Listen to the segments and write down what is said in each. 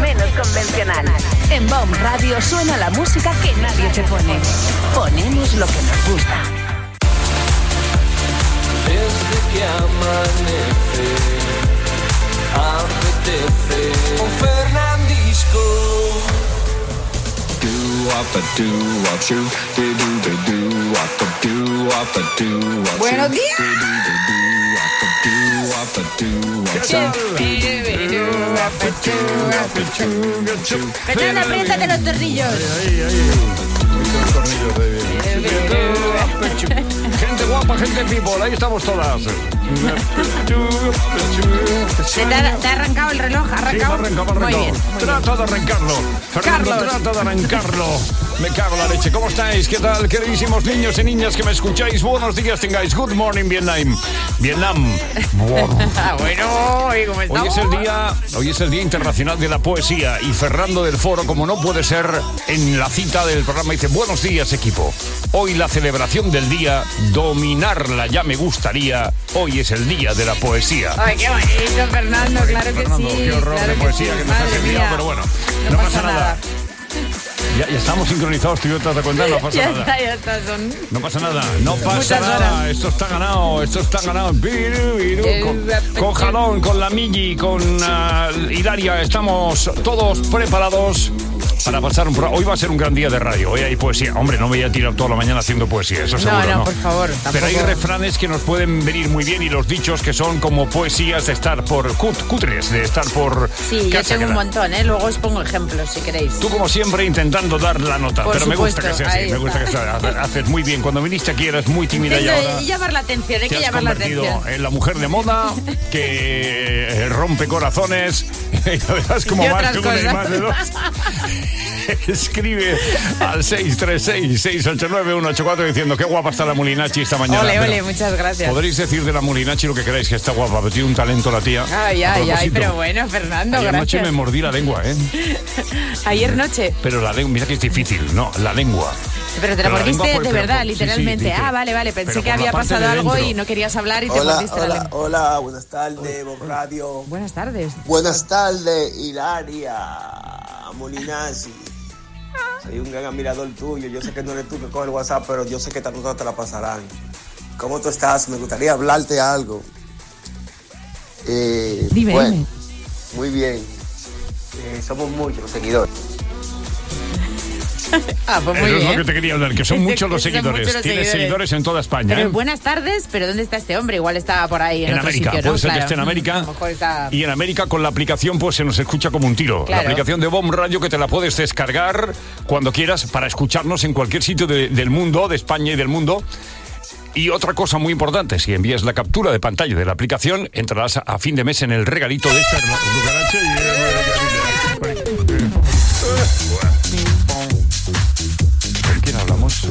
menos convencional. En Bomb Radio suena la música que nadie te pone. Ponemos lo que nos gusta. Desde que amanece, apetece un Fernandisco. Buenos días. Fernando, apriétate los tornillos. Gente guapa, gente people, ahí estamos todas. ¿Te ha arrancado el reloj? ¿Arrancado? Muy bien. Trata de arrancarlo. Fernando, trata de arrancarlo. Me cago en la leche. ¿Cómo estáis? ¿Qué tal, queridísimos niños y niñas que me escucháis? Buenos días tengáis. Good morning, Vietnam. Bueno, ¿cómo estamos? Hoy es el día internacional de la poesía y Fernando del Foro, como no puede ser, en la cita del programa dice: buenos días, equipo. Hoy la celebración del día, dominarla ya me gustaría. Hoy es el día de la poesía. Ay, qué bonito, Fernando, claro que sí. Qué horror claro de poesía que nos has enviado, pero bueno, no pasa nada. Ya estamos sincronizados, tú y yo te das cuenta, no pasa nada. Ya está, No pasa nada, no pasa nada. Esto está ganado. Con Jalón, con la Migi, con Hilaria, estamos todos preparados para pasar un programa. Hoy va a ser un gran día de radio, hoy hay poesía. Hombre, no me voy a tirar toda la mañana haciendo poesía, eso seguro, ¿no? No, por favor. Tampoco. Pero hay refranes que nos pueden venir muy bien y los dichos que son como poesías de estar por cutres, de estar por... Sí, yo tengo un montón, Luego os pongo ejemplos, si queréis. Tú, como siempre, intentando dar la nota, por pero supuesto, me gusta que sea así, me gusta que sea. Haces muy bien. Cuando viniste aquí eras muy tímida y ahora... llamar la atención, hay que llamar la atención. Te has convertido en la mujer de moda que rompe corazones y la verás como más que una y más de dos. Escribe al 636-689-184 diciendo: qué guapa está la Mulinachi esta mañana. Ole, muchas gracias. Podréis decir de la Mulinachi lo que queráis, que está guapa, pero tiene un talento la tía. Ay, pero bueno, Fernando, ayer gracias. Ayer noche me mordí la lengua, Ayer noche. Pero la lengua, mira que es difícil, ¿no? La lengua. Pero te la mordiste de verdad, literalmente. Sí, vale. Pensé que había pasado algo y no querías hablar y te mordiste la lengua. Hola, buenas tardes, Bomb Radio. Buenas tardes. Buenas tardes, Hilaria Mulinachi. Soy un gran admirador tuyo. Yo sé que no eres tú que coge el WhatsApp, pero yo sé que esta nota te la pasarán. ¿Cómo tú estás? Me gustaría hablarte algo. Dime. Muy bien. Somos muchos seguidores. Pues muy Eso bien. es lo que te quería hablar, que son muchos los seguidores. Tienes seguidores en toda España. Pero buenas tardes, pero ¿dónde está este hombre? Igual está por ahí en otro América, sitio, ¿no? puede ser que esté en América. A lo mejor está... Y en América con la aplicación pues se nos escucha como un tiro. Claro. La aplicación de Bomb Radio, que te la puedes descargar cuando quieras para escucharnos en cualquier sitio del mundo, de España y del mundo. Y otra cosa muy importante, si envías la captura de pantalla de la aplicación, entrarás a fin de mes en el regalito de esta cucaracha. ¿Con quién hablamos?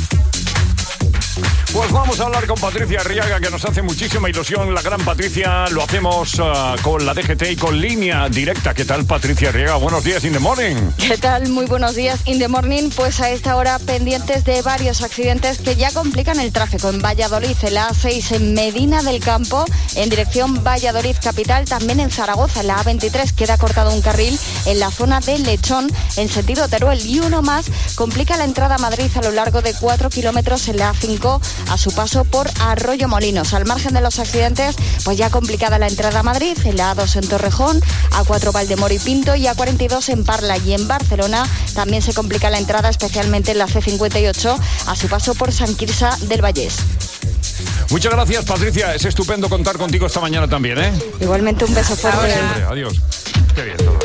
Pues vamos a hablar con Patricia Arriaga, que nos hace muchísima ilusión. La gran Patricia, lo hacemos con la DGT y con línea directa. ¿Qué tal, Patricia Arriaga? Buenos días, in the morning. ¿Qué tal? Muy buenos días, in the morning. Pues a esta hora pendientes de varios accidentes que ya complican el tráfico en Valladolid, en la A6 en Medina del Campo, en dirección Valladolid capital, también en Zaragoza, en la A23 queda cortado un carril en la zona de Lechón, en sentido Teruel, y uno más complica la entrada a Madrid a lo largo de 4 kilómetros en la A5 a su paso por Arroyo Molinos. Al margen de los accidentes, pues ya complicada la entrada a Madrid, en la A2 en Torrejón, A4 Valdemoro y Pinto y A42 en Parla, y en Barcelona también se complica la entrada, especialmente en la C58 a su paso por Sant Quirze del Vallès. Muchas gracias, Patricia. Es estupendo contar contigo esta mañana también, ¿eh? Igualmente, un beso fuerte. Siempre. Adiós. Qué bien todo.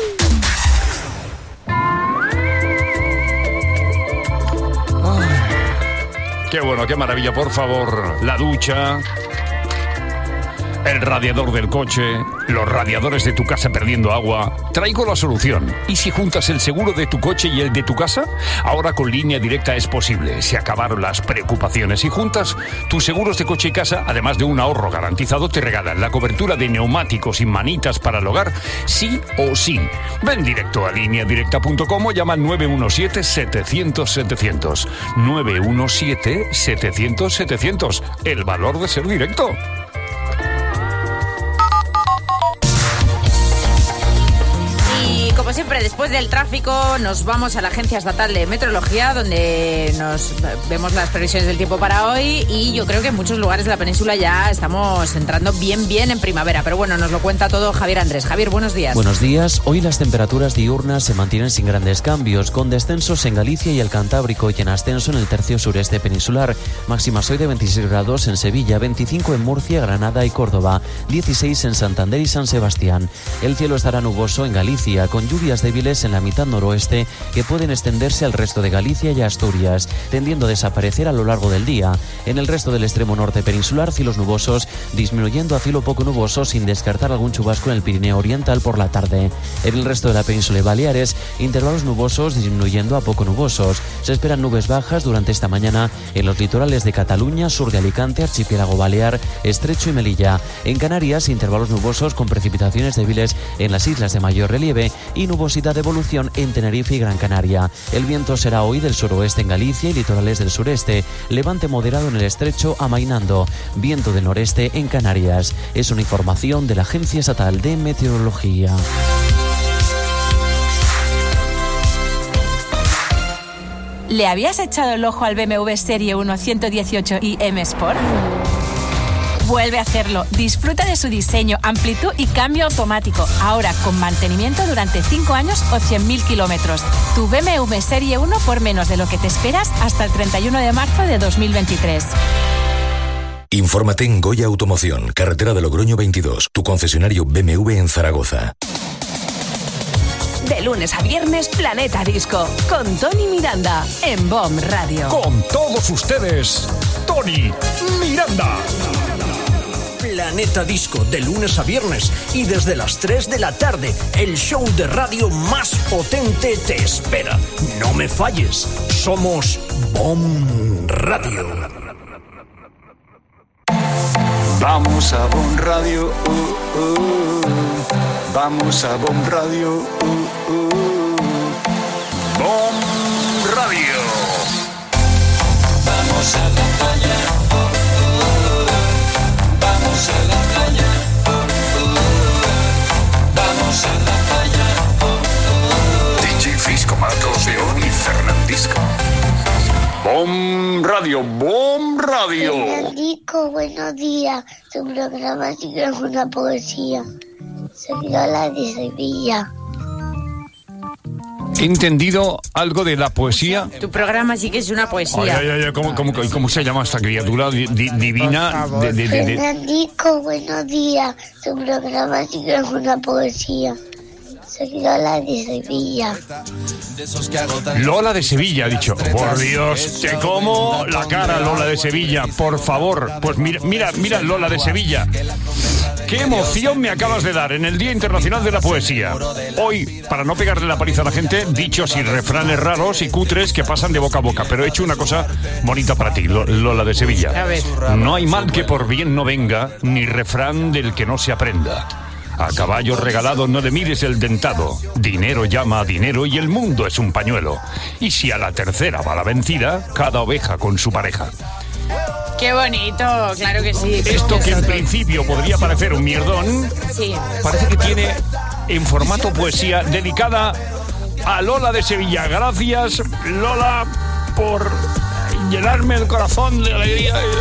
Qué bueno, qué maravilla, por favor. La ducha, el radiador del coche, los radiadores de tu casa perdiendo agua. Traigo la solución. ¿Y si juntas el seguro de tu coche y el de tu casa? Ahora con Línea Directa es posible. Se acabaron las preocupaciones. Y juntas tus seguros de coche y casa, además de un ahorro garantizado, te regalan la cobertura de neumáticos y manitas para el hogar, sí o sí. Ven directo a lineadirecta.com o llama al 917-700-700. 917-700-700. El valor de ser directo. Como como siempre, después del tráfico nos vamos a la Agencia Estatal de Meteorología, donde nos vemos las previsiones del tiempo para hoy, y yo creo que en muchos lugares de la península ya estamos entrando bien en primavera. Pero bueno, nos lo cuenta todo Javier Andrés. Javier, buenos días. Buenos días. Hoy las temperaturas diurnas se mantienen sin grandes cambios, con descensos en Galicia y el Cantábrico y en ascenso en el tercio sureste peninsular. Máximas hoy de 26 grados en Sevilla, 25 en Murcia, Granada y Córdoba, 16 en Santander y San Sebastián. El cielo estará nuboso en Galicia, con lluvias débiles en la mitad noroeste que pueden extenderse al resto de Galicia y Asturias, tendiendo a desaparecer a lo largo del día. En el resto del extremo norte peninsular, cielos nubosos, disminuyendo a cielo poco nuboso, sin descartar algún chubasco en el Pirineo Oriental por la tarde. En el resto de la península y Baleares, intervalos nubosos disminuyendo a poco nubosos. Se esperan nubes bajas durante esta mañana en los litorales de Cataluña, sur de Alicante, Archipiélago Balear, Estrecho y Melilla. En Canarias, intervalos nubosos con precipitaciones débiles en las islas de mayor relieve y nubosidad de evolución en Tenerife y Gran Canaria. El viento será hoy del suroeste en Galicia y litorales del sureste, levante moderado en el estrecho amainando, viento del noreste en Canarias. Es una información de la Agencia Estatal de Meteorología. ¿Le habías echado el ojo al BMW Serie 1 118i M Sport? Vuelve a hacerlo. Disfruta de su diseño, amplitud y cambio automático. Ahora con mantenimiento durante 5 años o 100.000 kilómetros. Tu BMW Serie 1 por menos de lo que te esperas hasta el 31 de marzo de 2023. Infórmate en Goya Automoción, carretera de Logroño 22, tu concesionario BMW en Zaragoza. De lunes a viernes, Planeta Disco, con Tony Miranda, en BOM Radio. Con todos ustedes, Tony Miranda. Planeta Disco, de lunes a viernes y desde las 3 de la tarde, el show de radio más potente te espera. No me falles, somos BOM Radio. Vamos a BOM Radio, vamos a BOM Radio, BOM Radio. Vamos a la calle, vamos a la calle, vamos a la calle. DJ Fisco Matos, León y Fernandisco. BOM Radio, BOM Radio. Fernandisco, buenos días. Tu programa sí que es una poesía. Soy Lola de Sevilla. ¿He entendido algo de la poesía? Tu programa sí que es una poesía. ¿Cómo se llama esta criatura divina? Fernandisco, buenos días. Tu programa sí que es una poesía. Soy Lola de Sevilla. Lola de Sevilla, ha dicho. Por Dios, te como la cara, Lola de Sevilla, por favor. Pues mira, Lola de Sevilla. Qué emoción me acabas de dar en el Día Internacional de la Poesía. Hoy, para no pegarle la paliza a la gente, dichos y refranes raros y cutres que pasan de boca a boca. Pero he hecho una cosa bonita para ti, Lola de Sevilla. A ver. No hay mal que por bien no venga, ni refrán del que no se aprenda. A caballo regalado no le mires el dentado. Dinero llama a dinero y el mundo es un pañuelo. Y si a la tercera va la vencida, cada oveja con su pareja. ¡Qué bonito! Claro que sí. Esto que en principio podría parecer un mierdón, sí, parece que tiene en formato poesía dedicada a Lola de Sevilla. Gracias, Lola, por llenarme el corazón de alegría y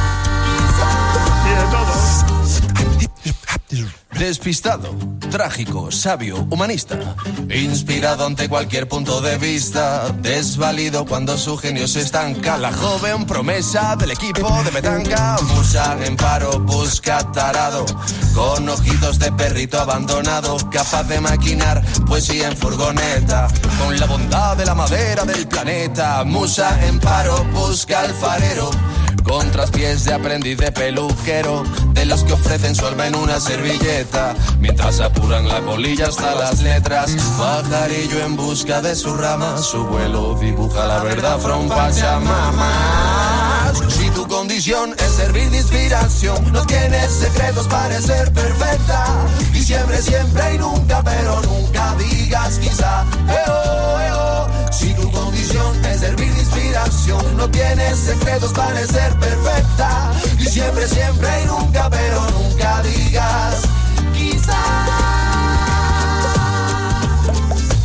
de todo. Despistado, trágico, sabio, humanista, inspirado ante cualquier punto de vista, desvalido cuando su genio se estanca. La joven promesa del equipo de petanca, musa en paro, busca tarado, con ojitos de perrito abandonado, capaz de maquinar poesía en furgoneta, con la bondad de la madera del planeta. Musa en paro, busca alfarero, con traspiés de aprendiz de peluquero, de los que ofrecen su alma en una servilleta, mientras apuran la colilla hasta las letras. Pajarillo en busca de su rama, su vuelo dibuja la verdad from Pachamama. Si tu condición es servir de inspiración, no tienes secretos para ser perfecta. Diciembre siempre y nunca, pero nunca digas quizá. Si tu condición es servir de inspiración, no tienes secretos para ser perfecta. Diciembre siempre y nunca, pero nunca digas quizá.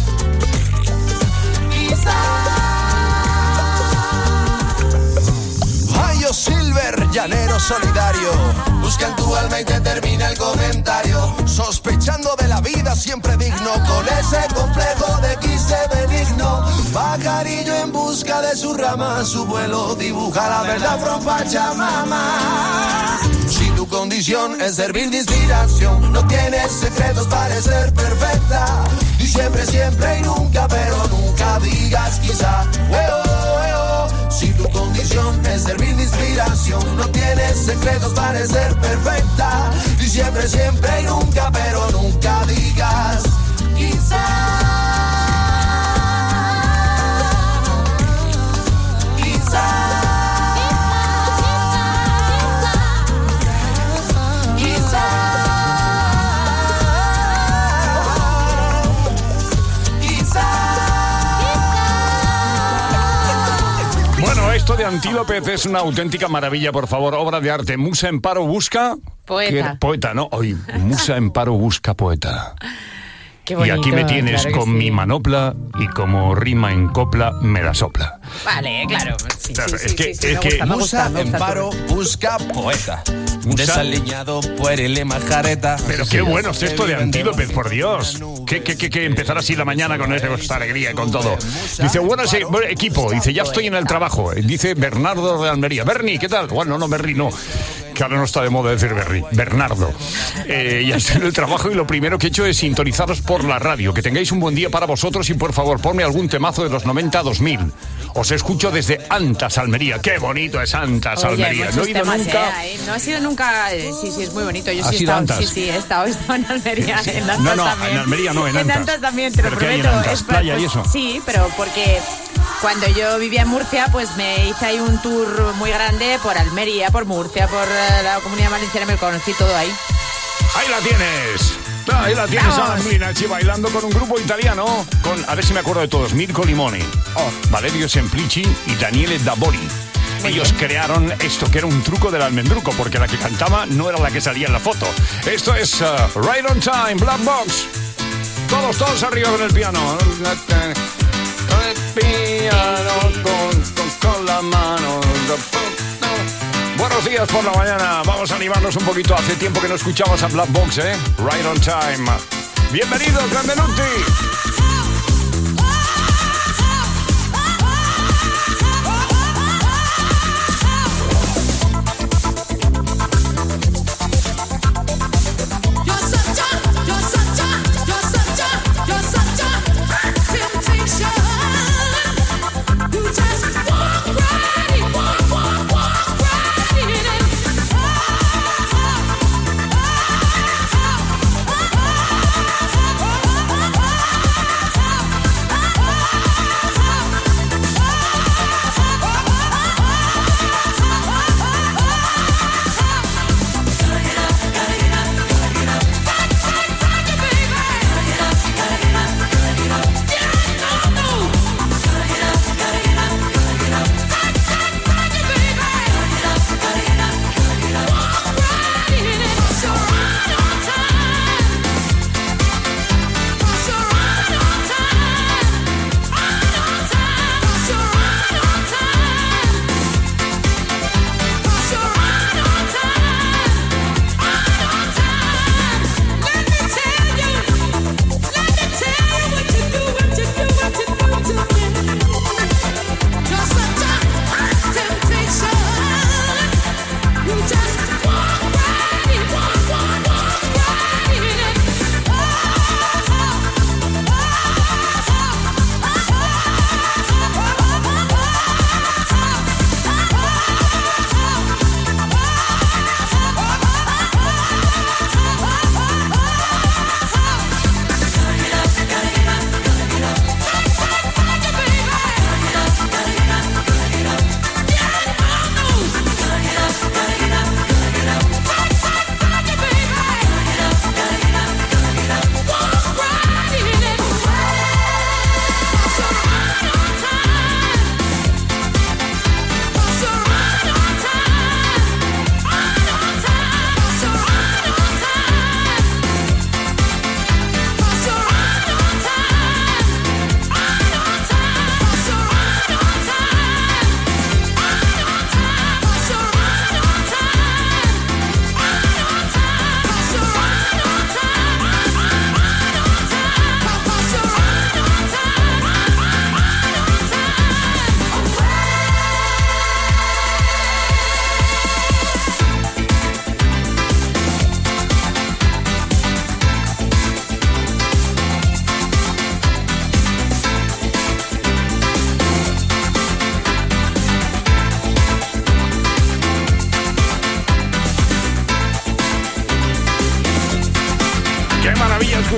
solidario. Busca en tu alma y te termina el comentario. Sospechando de la vida siempre digno, con ese complejo de quise benigno. Pajarillo en busca de su rama, su vuelo dibuja la verdad from Pachamama. Si tu condición es servir de inspiración, no tienes secretos para ser perfecta. Y siempre, siempre y nunca, pero nunca digas quizá. Si tu condición es servir de inspiración, no tienes secretos para ser perfecta. Y siempre, siempre y nunca, pero nunca digas quizá. Esto de Antílopez es una auténtica maravilla, por favor. Obra de arte. Musa en paro busca... Poeta. Poeta, ¿no? Hoy, Musa en paro busca poeta. Qué bonito, y aquí me tienes claro con sí. mi manopla y como rima en copla me la sopla. Vale, claro. Sí, Claro, sí, es que- sí, es que me Musa gusta en paro busca poeta. Desaliñado puerile majareta. Pero qué bueno es esto de Antílopez, por Dios. Que empezar así la mañana con esa alegría y con todo. Dice, bueno, equipo. Dice, ya estoy en el trabajo. Dice Bernardo de Almería. Berni, ¿qué tal? Bueno, no, Berni, no. Que ahora no está de moda decir Berni. Bernardo. Ya estoy en el trabajo y lo primero que he hecho es sintonizaros por la radio. Que tengáis un buen día para vosotros y por favor, ponme algún temazo de los 90 a 2000. Os escucho desde Antas, Almería. Qué bonito es Antas, Oye, Almería. muchos No he ido temas, nunca. No ha sido nunca. Sí, es muy bonito. Yo ¿Has sí he ido a estado. Antas? Sí, he estado en Almería. En Antas No, también. en Almería no, en Antas. En Antas también, te lo ¿Pero qué hay en prometo. Antas? ¿Playa y eso? Sí, pero porque cuando yo vivía en Murcia, pues me hice ahí un tour muy grande por Almería, por Murcia, por la Comunidad Valenciana, me conocí todo ahí. Ahí la tienes. Ahí la tienes a Vamos. Minachi bailando con un grupo italiano. A ver si me acuerdo de todos. Mirko Limone, Valerio Semplici y Daniele Dabori. Ellos crearon esto, que era un truco del almendruco, porque la que cantaba no era la que salía en la foto. Esto es Right on Time, Black Box. Todos arriba con el piano. Con el piano, con la mano. Buenos días por la mañana. Vamos a animarnos un poquito. Hace tiempo que no escuchabas a Black Box, ¿eh? Right on Time. Bienvenidos, Benvenuti.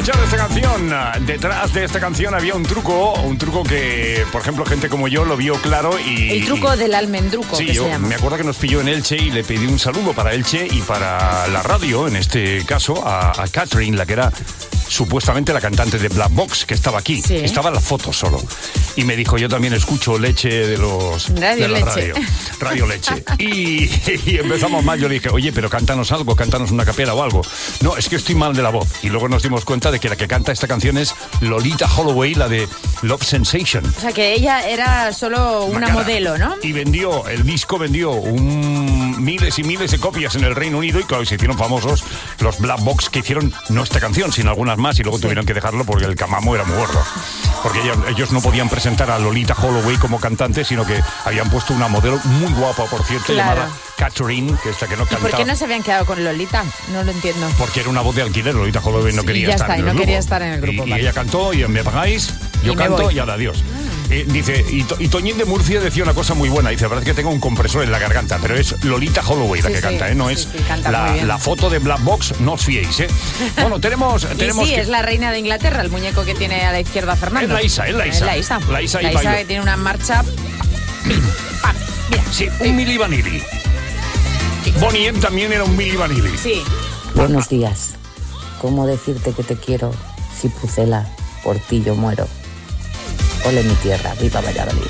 escuchar esta canción. Detrás de esta canción había un truco que, por ejemplo, gente como yo lo vio claro y... El truco del almendruco, sí, que yo se llama. me acuerdo que nos pilló en Elche y le pedí un saludo para Elche y para la radio, en este caso, a Catherine, la que era supuestamente la cantante de Black Box, que estaba aquí. Sí. Estaba en la foto solo. Y me dijo, yo también escucho Leche de los... Radio de la Leche. Radio Leche. Y empezamos mal, yo le dije, oye, pero cántanos algo, cántanos una capela o algo. No, es que estoy mal de la voz. Y luego nos dimos cuenta de que la que canta esta canción es Lolita Holloway, la de Love Sensation. O sea, que ella era solo una Bacana. modelo, ¿no? Y el disco vendió miles y miles de copias en el Reino Unido y claro, se hicieron famosos los Black Box que hicieron no esta canción, sino algunas más y luego tuvieron que dejarlo porque el camamo era muy gordo. Porque ellos no podían presentar a Lolita Holloway como cantante, sino que habían puesto una modelo muy guapa, por cierto, Claro. llamada Catherine, que esta que no ¿Y cantaba. por qué no se habían quedado con Lolita? No lo entiendo. Porque era una voz de alquiler, Lolita Holloway no Sí, quería ya estar está, en y el no grupo. quería estar en el grupo, Y vale. ella cantó y me pagáis, yo Y me canto voy. y ahora adiós. Dice, y Toñín de Murcia decía una cosa muy buena. Dice, la verdad es que tengo un compresor en la garganta, pero es Lolita Holloway la Sí, que sí, canta, ¿eh? No sí, es sí, canta muy bien. la foto de Black Box, no os fiéis, ¿eh? Bueno, tenemos Y sí, que... es la reina de Inglaterra, el muñeco que tiene a la izquierda Fernando. Es la Isa. Es la Isa. La Isa y La Bayo. Isa que tiene una marcha... Mira. Sí, un Milli Vanilli. Bonnie M también era un Milli Vanilli. Sí. Buenos días. ¿Cómo decirte que te quiero si Pucela, por ti yo muero? Ole mi tierra, viva Valladolid.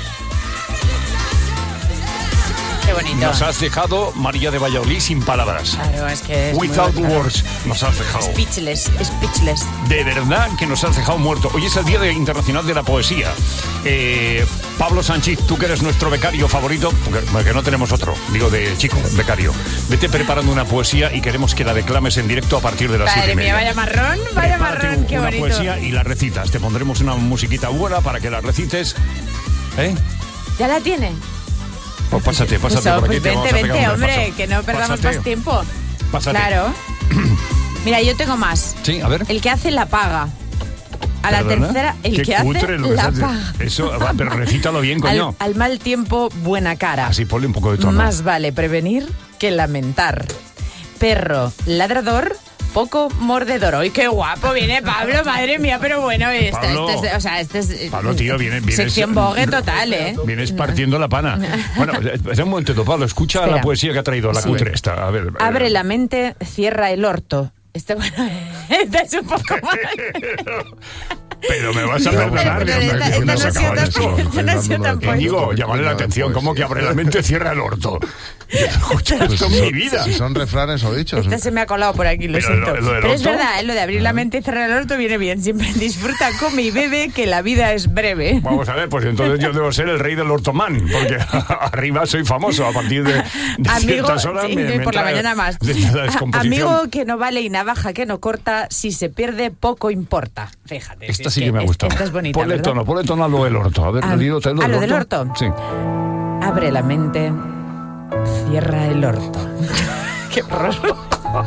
Qué bonito. Nos has dejado, María de Valladolid, sin palabras. Claro, es que es muy Without bonito. words, nos has dejado. Speechless. De verdad que nos has dejado muerto. Hoy es el Día Internacional de la Poesía. Pablo Sánchez, tú que eres nuestro becario favorito, porque no tenemos otro, digo de chico, becario. Vete preparando una poesía y queremos que la declames en directo a partir de las 7:30. Madre mía, vaya marrón, Prepárate qué una bonito. poesía y la recitas. Te pondremos una musiquita buena para que la recites. ¿Eh? ¿Ya la tiene? Pues pásate Pues, por aquí. pues te vamos a vente, pegar un hombre, repaso. que no perdamos Pásate. más tiempo. Pásate. Claro. Mira, yo tengo más. Sí, a ver. El que hace la paga. A la ¿Perdona? tercera, el Qué que hace cutre lo que la estás- paga. Eso, pero recítalo bien, coño. Al mal tiempo, buena cara. Así ponle un poco de tono. Más vale prevenir que lamentar. Perro ladrador, poco mordedor. ¡Ay, qué guapo viene Pablo! Madre mía, pero bueno, Pablo, este es Pablo, tío, vienes... sección Vogue total, ¿eh? Vienes partiendo la pana. Bueno, espera un momento, Pablo, escucha Espera. la poesía que ha traído, la Sí. cutre esta. A ver. Abre la mente, cierra el orto. Bueno, esta es un poco más. Pero me vas a perdonar. Pero Dios mío, esta que no nos ha sido acaba de tan- decir. esta no ha sido tan poética. Digo, llamarle la atención, ¿cómo que abre la mente, cierra el orto? Yo no escucho esto en mi vida. Si son refranes o dichos. Esta se me ha colado por aquí, lo Pero siento. lo del Pero es orto. verdad, lo de abrir la mente y cerrar el orto viene bien. Siempre disfruta, come y bebe, que la vida es breve. Vamos a ver, pues entonces yo debo ser el rey del ortomán, porque arriba soy famoso. A partir de Amigo, ciertas horas sí, me por la entra mañana más. la descomposición. Amigo que no vale y navaja que no corta, si se pierde poco importa. Fíjate. Esta es sí que me ha gustado. Esta es bonita, Ponle ¿verdad? tono a lo del orto. A ver, Ah, Lilo, ¿te ¿a lo del orto? Sí. Abre la mente, cierra el orto. Qué horror.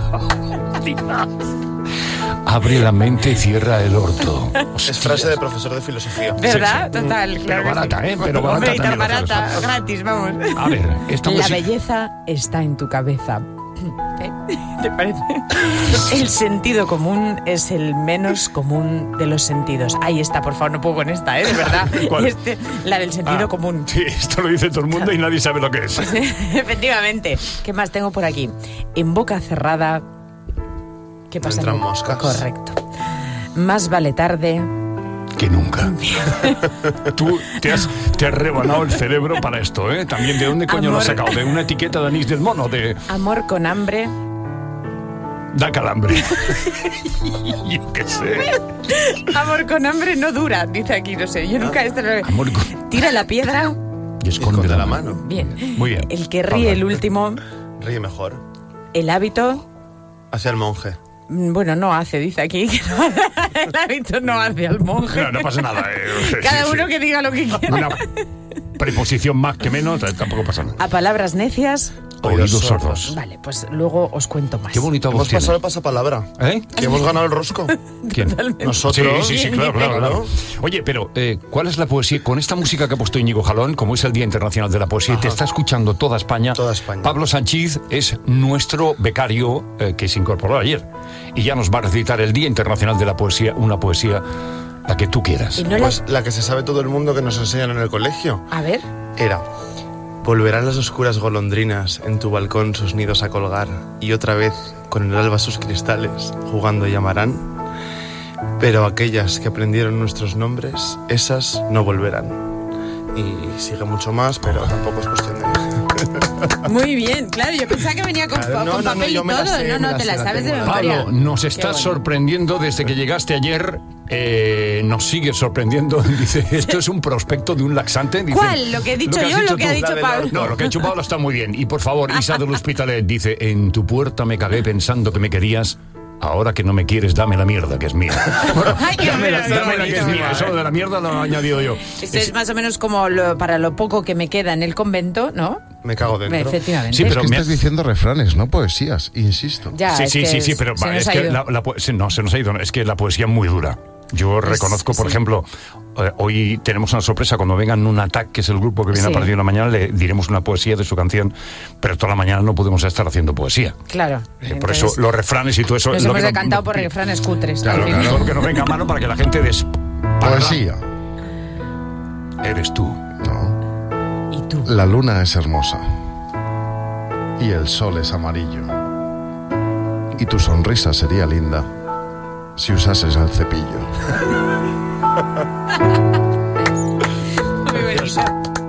Abre la mente y cierra el orto. Es frase de profesor de filosofía. ¿Verdad? Total, Pero claro que barata, sí. ¿eh? Pero barata Hombre, y tan también la barata, gratis, vamos. A ver, esta La música... belleza está en tu cabeza. ¿Eh? ¿Te parece? El sentido común es el menos común de los sentidos. Ahí está, por favor, no puedo con esta, ¿eh? De verdad. ¿Cuál? La del sentido Ah, común. Sí, esto lo dice todo el mundo y nadie sabe lo que es. Efectivamente. ¿Qué más tengo por aquí? En boca cerrada... ¿Qué pasa? Entran moscas. Correcto. Más vale tarde... Que nunca. Tú te has rebanado el cerebro para esto, ¿eh? También, ¿de dónde coño lo has Amor. sacado? ¿De una etiqueta de anís del mono? De... Amor con hambre... Da calambre. Yo qué sé. Amor con hambre no dura, dice aquí, no sé. Yo nunca... Amor con... Tira la piedra... Y esconde la mano. Bien. Muy bien. El que ríe el último... Ríe mejor. El hábito... Hacia el monje. Bueno, no hace, dice aquí. Que no, el hábito no hace al monje. No pasa nada. Cada Sí, uno sí. que diga lo que quiera. Una preposición más que menos, tampoco pasa nada. A palabras necias, Oídos sordos. Vale, pues luego os cuento más. Qué bonita voz Hemos tiene. pasado el pasapalabra. ¿Eh? Que hemos ganado el rosco. ¿Quién? Nosotros. Sí, claro. Oye, pero ¿cuál es la poesía? Con esta música que ha puesto Íñigo Jalón, como es el Día Internacional de la Poesía, y te está escuchando toda España. Toda España. Pablo Sánchez es nuestro becario que se incorporó ayer. Y ya nos va a recitar el Día Internacional de la Poesía, una poesía la que tú quieras. Pues la que se sabe todo el mundo que nos enseñan en el colegio. A ver. Era: volverán las oscuras golondrinas en tu balcón sus nidos a colgar, y otra vez con el alba sus cristales jugando llamarán, pero aquellas que aprendieron nuestros nombres, esas no volverán. Y sigue mucho más, pero tampoco es cuestión de... Muy bien, claro, yo pensaba que venía con, Claro, con papel y todo. Te la sabes de memoria. Pablo, nos estás sorprendiendo desde que llegaste ayer. Nos sigue sorprendiendo. Dice, esto es un prospecto de un laxante. Dice, ¿cuál? ¿Lo que he dicho yo o lo que ha dicho Pablo? No, lo que ha dicho Pablo está muy bien. Y por favor, Isa del Hospitalet dice, en tu puerta me cagué pensando que me querías. Ahora que no me quieres, dame la mierda, que es mía. Dame la que es mía. Eso de la mierda lo he añadido yo. Esto es más o menos como para lo poco que me queda en el convento, ¿no? Me cago dentro. Efectivamente. Sí, pero es que estás diciendo refranes, no poesías, insisto. Ya, sí, pero es que no, se nos ha ido. Es que la poesía es muy dura. Yo reconozco, por ejemplo, hoy tenemos una sorpresa. Cuando vengan un Attack, que es el grupo que viene a partir de la mañana, le diremos una poesía de su canción, pero toda la mañana no podemos estar haciendo poesía. Claro. Por eso los refranes y todo eso... Nos hemos decantado por refranes cutres. Claro, todo lo que nos venga a mano para que la gente Poesía. Eres tú. No. ¿Y tú? La luna es hermosa. Y el sol es amarillo. Y tu sonrisa sería linda si usases el cepillo. Muy bonito.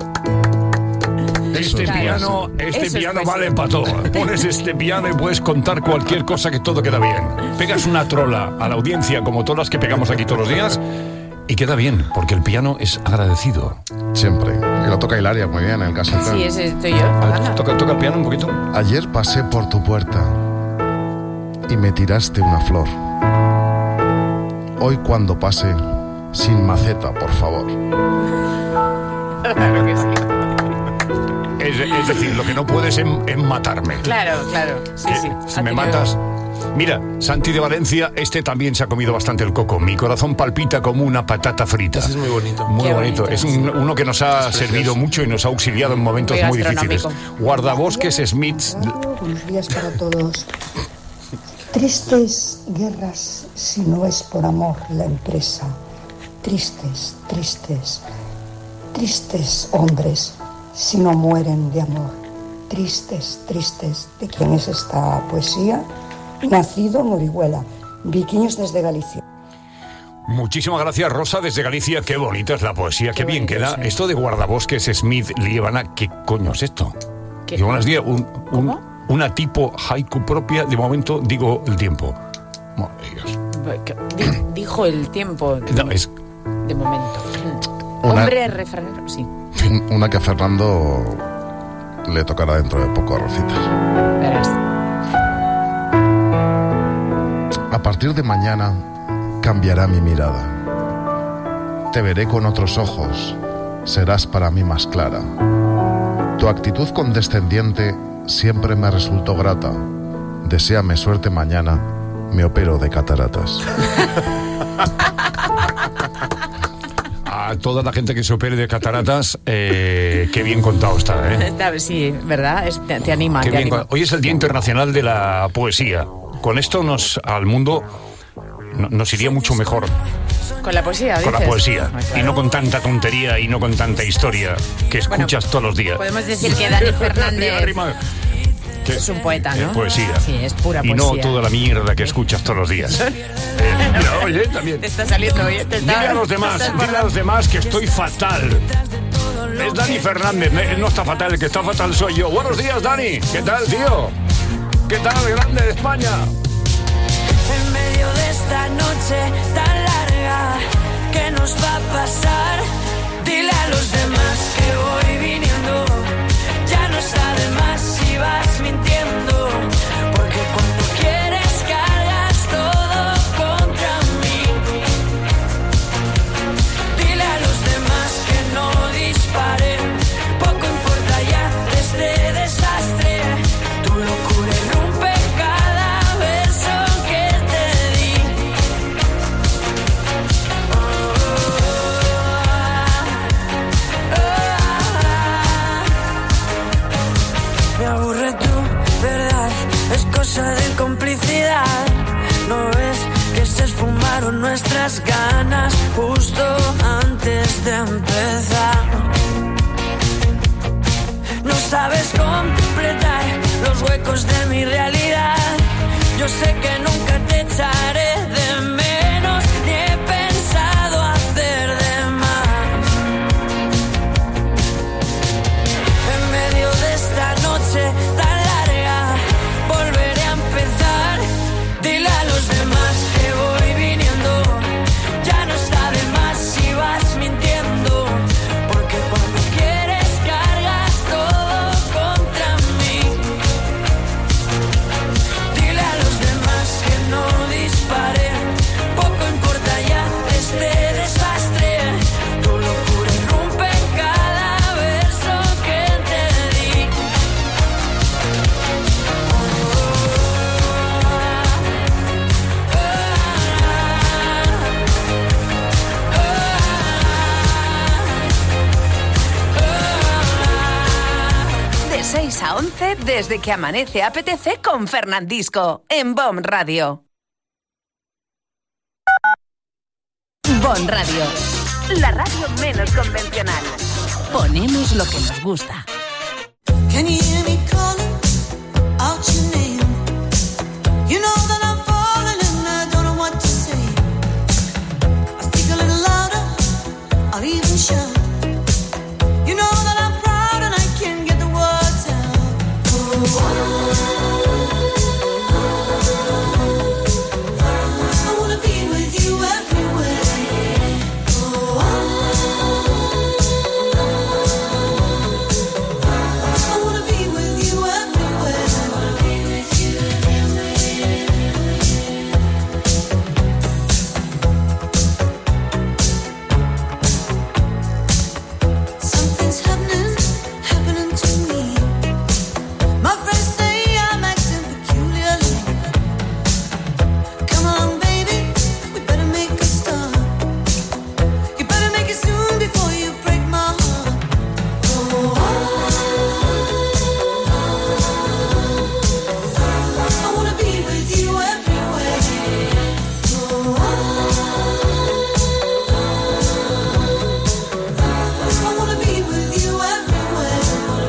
Este piano vale para todo. Pones este piano y puedes contar cualquier cosa, que todo queda bien. Pegas una trola a la audiencia como todas las que pegamos aquí todos los días y queda bien, porque el piano es agradecido. Siempre. Y lo toca Hilaria muy bien en el caso. Sí, ese estoy yo. Toca el piano un poquito. Ayer pasé por tu puerta y me tiraste una flor. Hoy cuando pase, sin maceta, por favor. Claro que sí. Es decir, lo que no puedes es matarme. Claro. Sí. Si me matas... Mira, Santi de Valencia, este también se ha comido bastante el coco. Mi corazón palpita como una patata frita. Ese es muy bonito. Muy bonito. Es uno que nos ha servido mucho y nos ha auxiliado en momentos muy difíciles. Guardabosques Smiths. Buenos días para todos. Tristes guerras si no es por amor la empresa. Tristes hombres si no mueren de amor. Tristes. ¿De quién es esta poesía? Nacido en Orihuela. Viquiños desde Galicia. Muchísimas gracias, Rosa, desde Galicia. Qué bonita es la poesía, qué bien queda. Esto de Guardabosques Smith Liebana, ¿qué coño es esto? Y buenos días, una tipo haiku propia. De momento digo el tiempo. Dijo el tiempo. No, es... De momento. Hombre refranero, sí. Una que a Fernando le tocará dentro de poco, Rositas. Verás. A partir de mañana cambiará mi mirada. Te veré con otros ojos. Serás para mí más clara. Tu actitud condescendiente siempre me resultó grata. Deséame suerte mañana. Me opero de cataratas. A toda la gente que se opere de cataratas, qué bien contado está, ¿eh? Sí, ¿verdad? Te anima. Qué bien. Hoy es el Día Internacional de la Poesía. Con esto al mundo nos iría mucho mejor. Con la poesía, dices. Con la poesía. Claro. Y no con tanta tontería y no con tanta historia que escuchas todos los días. Podemos decir que Dani Fernández es un poeta, ¿no? Poesía. Sí, es pura poesía. Y no toda la mierda que escuchas todos los días. Oye, también. Te está saliendo, oye. Dile a los demás que estoy fatal. Es Dani Fernández, no está fatal, el que está fatal soy yo. Buenos días, Dani. ¿Qué tal, tío? ¿Qué tal, grande de España? En medio de esta noche tan larga, ¿qué nos va a pasar? Dile a los demás que voy viniendo. Ya no está de más si vas mintiendo, porque cuando quieres cargas todo contra mí. Dile a los demás que no disparen, poco importa ya de este desastre. nuestras ganas justo antes de empezar. No sabes completar los huecos de mi realidad. Yo sé que nunca te echaré de menos, ni he pensado hacer de más. En medio de esta noche tan larga, volveré a empezar. Dile a los demás que voy viniendo, ya no está de más si vas mintiendo, porque cuando quieres cargas todo contra mí. Dile a los demás que no disparé, poco importa ya este desastre. Tu locura irrumpe en cada verso que te di. De 6 a 11, desde que amanece apetece con Fernandisco, en BOM Radio. BOM Radio, la radio menos convencional. Ponemos lo que nos gusta. Can you hear me calling out your name? You know that I'm falling and I don't know what to say. I speak a little louder, I'll even shout. You know that I'm proud and I can't get the words out. I wanna be with you everywhere. I wanna be with you everywhere. Something's happening to me. My friends say I'm acting peculiarly. Come on, baby, we better make a start. You better make it soon before you break my heart. I wanna be with you everywhere. I wanna be with you everywhere.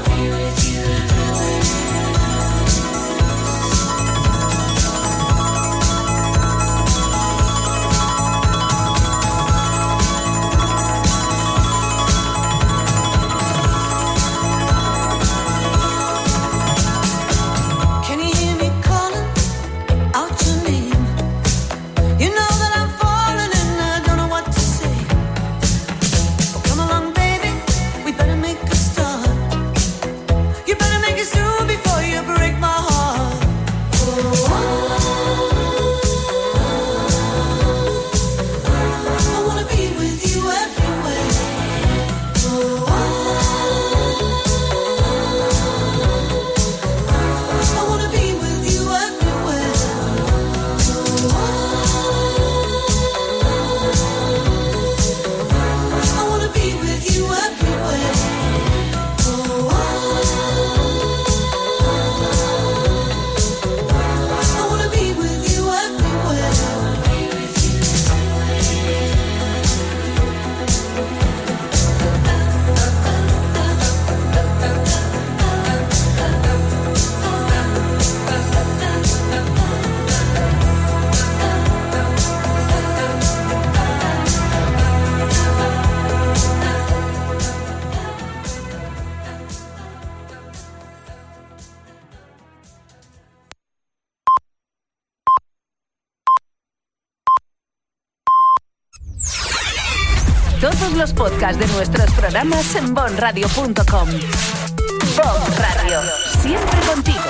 Can you hear me calling out your name? You know that I'm falling and I don't know what to say. Oh, come along, baby, we better make a start. You better make it soon before you break my heart. I wanna be with you everywhere. I wanna be with you everywhere. I wanna be with you everywhere. I wanna be with you everywhere. Todos los podcasts de nuestros programas en bonradio.com. BOM Radio, siempre contigo.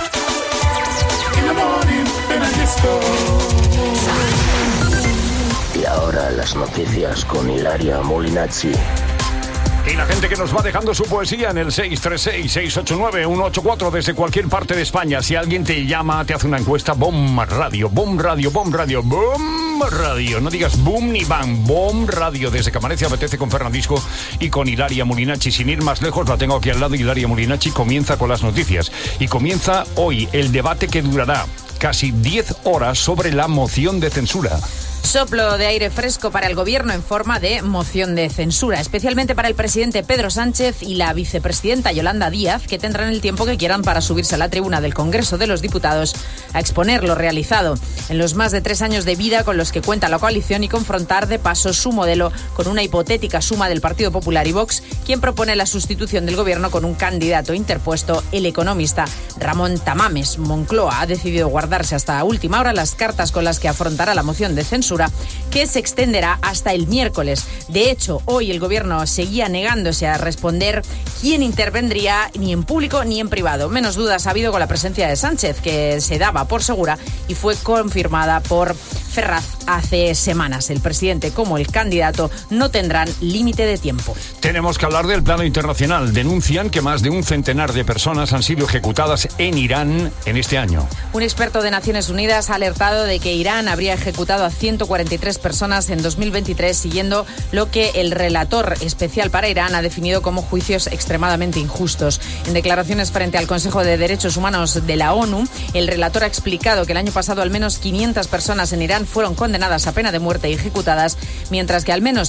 Y ahora las noticias con Ilaria Molinazzi. Y la gente que nos va dejando su poesía en el 636-689-184 desde cualquier parte de España. Si alguien te llama, te hace una encuesta, BOM Radio, BOM Radio, BOM Radio, BOM Radio. No digas boom ni bang, BOM Radio. Desde que amanece apetece con Fernandisco y con Ilaria Molinazzi. Sin ir más lejos, la tengo aquí al lado. Ilaria Molinazzi comienza con las noticias. Y comienza hoy el debate que durará casi 10 horas sobre la moción de censura. Soplo de aire fresco para el gobierno en forma de moción de censura, especialmente para el presidente Pedro Sánchez y la vicepresidenta Yolanda Díaz, que tendrán el tiempo que quieran para subirse a la tribuna del Congreso de los Diputados a exponer lo realizado en los más de 3 años de vida con los que cuenta la coalición y confrontar de paso su modelo con una hipotética suma del Partido Popular y Vox, quien propone la sustitución del gobierno con un candidato interpuesto, el economista Ramón Tamames. Moncloa ha decidido guardarse hasta última hora las cartas con las que afrontará la moción de censura, que se extenderá hasta el miércoles. De hecho, hoy el gobierno seguía negándose a responder quién intervendría ni en público ni en privado. Menos dudas ha habido con la presencia de Sánchez, que se daba por segura y fue confirmada por Ferraz hace semanas. El presidente como el candidato no tendrán límite de tiempo. Tenemos que hablar del plano internacional. Denuncian que más de un centenar de personas han sido ejecutadas en Irán en este año. Un experto de Naciones Unidas ha alertado de que Irán habría ejecutado a 143 personas en 2023, siguiendo lo que el relator especial para Irán ha definido como juicios extremadamente injustos. En declaraciones frente al Consejo de Derechos Humanos de la ONU, el relator ha explicado que el año pasado al menos 500 personas en Irán fueron condenadas a pena de muerte y ejecutadas, mientras que al menos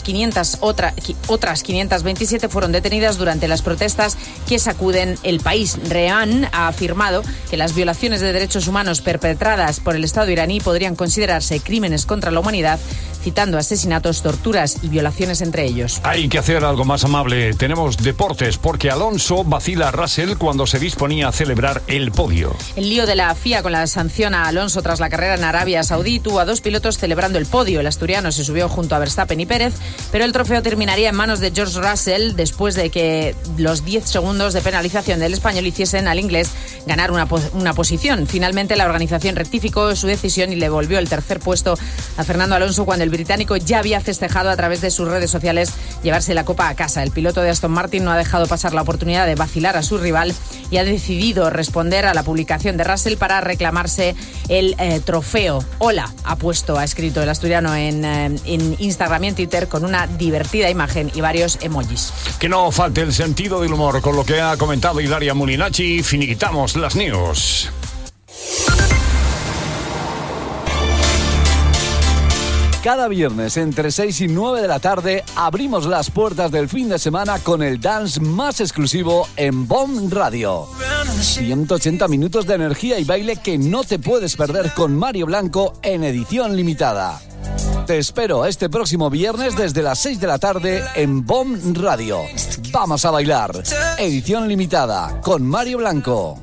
otras 527 fueron detenidas durante las protestas que sacuden el país. Rehan ha afirmado que las violaciones de derechos humanos perpetradas por el Estado iraní podrían considerarse crímenes contra la humanidad, citando asesinatos, torturas y violaciones entre ellos. Hay que hacer algo más amable. Tenemos deportes, porque Alonso vacila a Russell cuando se disponía a celebrar el podio. El lío de la FIA con la sanción a Alonso tras la carrera en Arabia Saudí tuvo a 2 pilotos celebrando el podio. El asturiano se subió junto a Verstappen y Pérez, pero el trofeo terminaría en manos de George Russell después de que los 10 segundos de penalización del español hiciesen al inglés ganar una posición. Finalmente, la organización rectificó su decisión y le devolvió el tercer puesto a Fernando Alonso cuando el británico ya había festejado a través de sus redes sociales llevarse la copa a casa. El piloto de Aston Martin no ha dejado pasar la oportunidad de vacilar a su rival y ha decidido responder a la publicación de Russell para reclamarse el trofeo. Hola, ha escrito el asturiano en Instagram y en Twitter con una divertida imagen y varios emojis. Que no falte el sentido del humor. Con lo que ha comentado Ilaria Molinacci, finiquitamos las news. Cada viernes entre 6 y 9 de la tarde abrimos las puertas del fin de semana con el dance más exclusivo en BOM Radio. 180 minutos de energía y baile que no te puedes perder con Mario Blanco en edición limitada. Te espero este próximo viernes desde las 6 de la tarde en BOM Radio. Vamos a bailar. Edición limitada con Mario Blanco.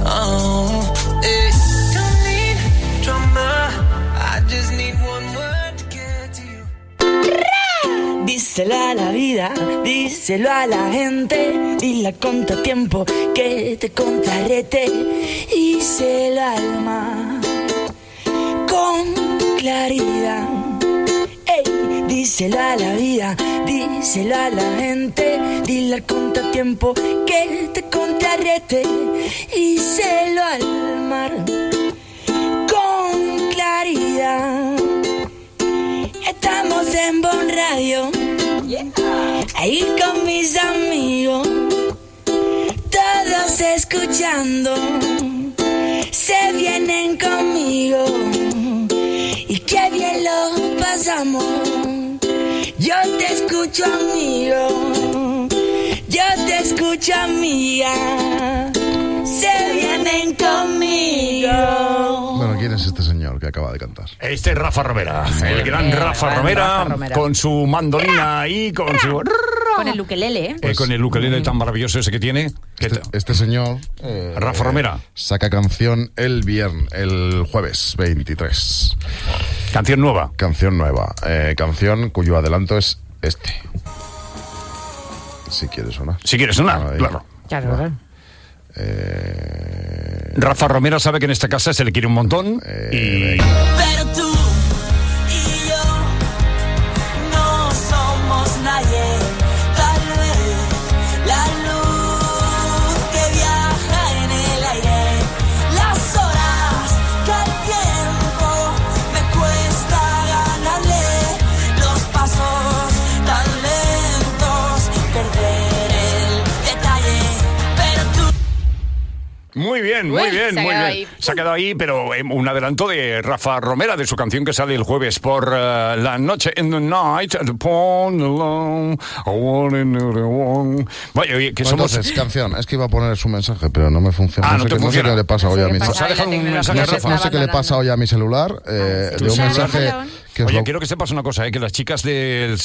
Díselo a la vida, díselo a la gente, dile a contratiempo que te contrarrete, díselo al mar con claridad. Ey, díselo a la vida, díselo a la gente, dile al contratiempo que te contrarrete, díselo al mar con claridad. Estamos en BOM Radio, ahí con mis amigos, todos escuchando, se vienen conmigo, y qué bien lo pasamos. Yo te escucho, amigo, yo te escucho, amiga, se vienen conmigo. Bueno, ¿quién es este señor que acaba de cantar? Este es Rafa Romera, el gran Rafa Romera, con su mandolina ahí, con su... Con el ukelele, con el ukelele tan maravilloso ese que tiene. Este señor... Rafa Romera. Saca canción el jueves 23. Canción nueva. Canción nueva. Canción cuyo adelanto es este. Si quieres sonar. Si quieres sonar, claro. Claro. Rafa Romera sabe que en esta casa se le quiere un montón y... Pero tú y yo no somos nadie. Tal vez la luz que viaja en el aire, las horas que al tiempo me cuesta ganarle, los pasos tan lentos, perder el detalle. Pero tú... Muy bien, muy bien, muy bien. Se ha quedado ahí, pero un adelanto de Rafa Romera, de su canción que sale el jueves por la noche. In the night, upon the long, I want another one. Vaya, oye, que somos... Entonces, canción, es que iba a poner su mensaje, pero no me funciona. Ah, no sé qué le pasa hoy a mi celular. No sé qué le pasa hoy a mi celular. De un mensaje... Oye, quiero que sepas una cosa, que las chicas del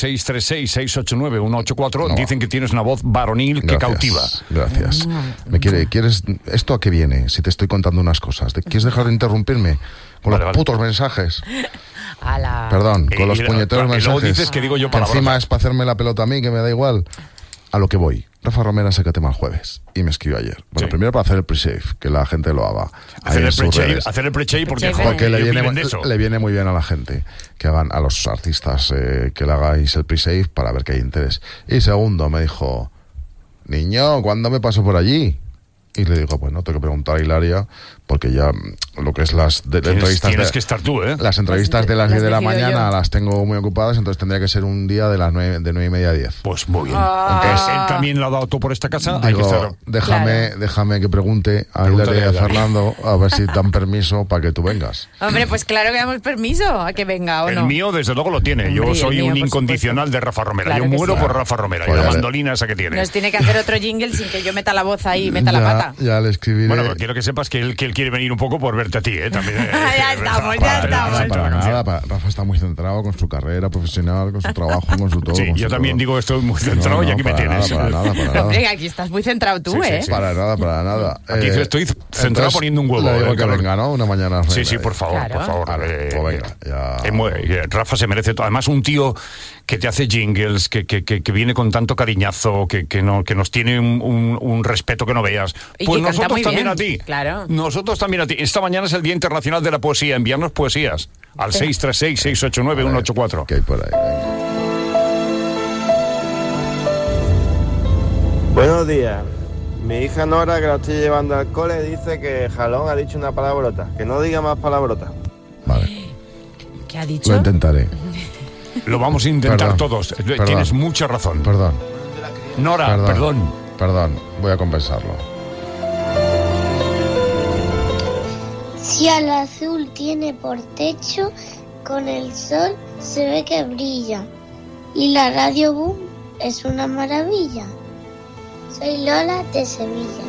636-689-184 dicen que tienes una voz varonil que cautiva. Gracias. ¿Quieres esto a qué viene? Si te estoy contando unas cosas. ¿Quieres dejar de interrumpirme con los putos mensajes? Perdón, con los puñeteros mensajes. Dices que digo yo palabrotas. Encima es para hacerme la pelota a mí, que me da igual. A lo que voy. Rafa Romera se tema el jueves y me escribió ayer. Bueno, primero para hacer el pre-save, que la gente lo haga. Hacer el pre-save porque le viene muy bien a la gente que hagan, a los artistas, que le hagáis el pre-save para ver que hay interés. Y segundo, me dijo, niño, ¿cuándo me paso por allí? Y le digo, pues no, tengo que preguntar a Hilaria, porque ya lo que es las entrevistas... Tienes que estar tú, ¿eh? Las entrevistas de las 10 de la mañana las tengo muy ocupadas, entonces tendría que ser un día de las 9:30 a 10. Pues muy bien. Entonces, él también lo ha dado todo por esta casa. Digo, hay que estar... déjame que pregunte a Hilaria y a Fernando a ver si dan permiso para que tú vengas. Hombre, pues claro que damos permiso a que venga, ¿o no? El mío, desde luego, lo tiene. Yo soy un incondicional de Rafa Romera. Yo muero por Rafa Romera. Y la mandolina esa que tiene. Nos tiene que hacer otro jingle sin que yo meta la voz ahí y meta la pata. Ya le escribiré. Bueno, pero quiero que sepas que él quiere venir un poco por verte a ti, ¿eh? También, ya estamos. Para nada, Rafa está muy centrado con su carrera profesional, con su trabajo, con su todo. Sí, yo también digo estoy muy centrado y aquí me tienes. Para nada. Hombre, aquí estás muy centrado tú, ¿eh? Sí. Para nada. Aquí estoy centrado poniendo un huevo. Le digo que venga, ¿no? Una mañana. Sí, por favor, claro. por favor. Pues venga, ya. Rafa se merece todo. Además, un tío que te hace jingles, que viene con tanto cariñazo, que nos tiene un respeto que no veas. Pues nosotros también a ti. Claro. Nosotros también a ti. Esta mañana es el Día Internacional de la Poesía. Enviarnos poesías al 636-689-184. ¿Qué hay por ahí? Buenos días. Mi hija Nora, que la estoy llevando al cole, dice que Jalón ha dicho una palabrota. Que no diga más palabrotas. Vale. ¿Qué ha dicho? Lo intentaré. Lo vamos a intentar todos. Tienes mucha razón. Perdón. Nora, perdón. Voy a compensarlo. Si al azul tiene por techo, con el sol se ve que brilla. Y la radio boom es una maravilla. Soy Lola de Sevilla.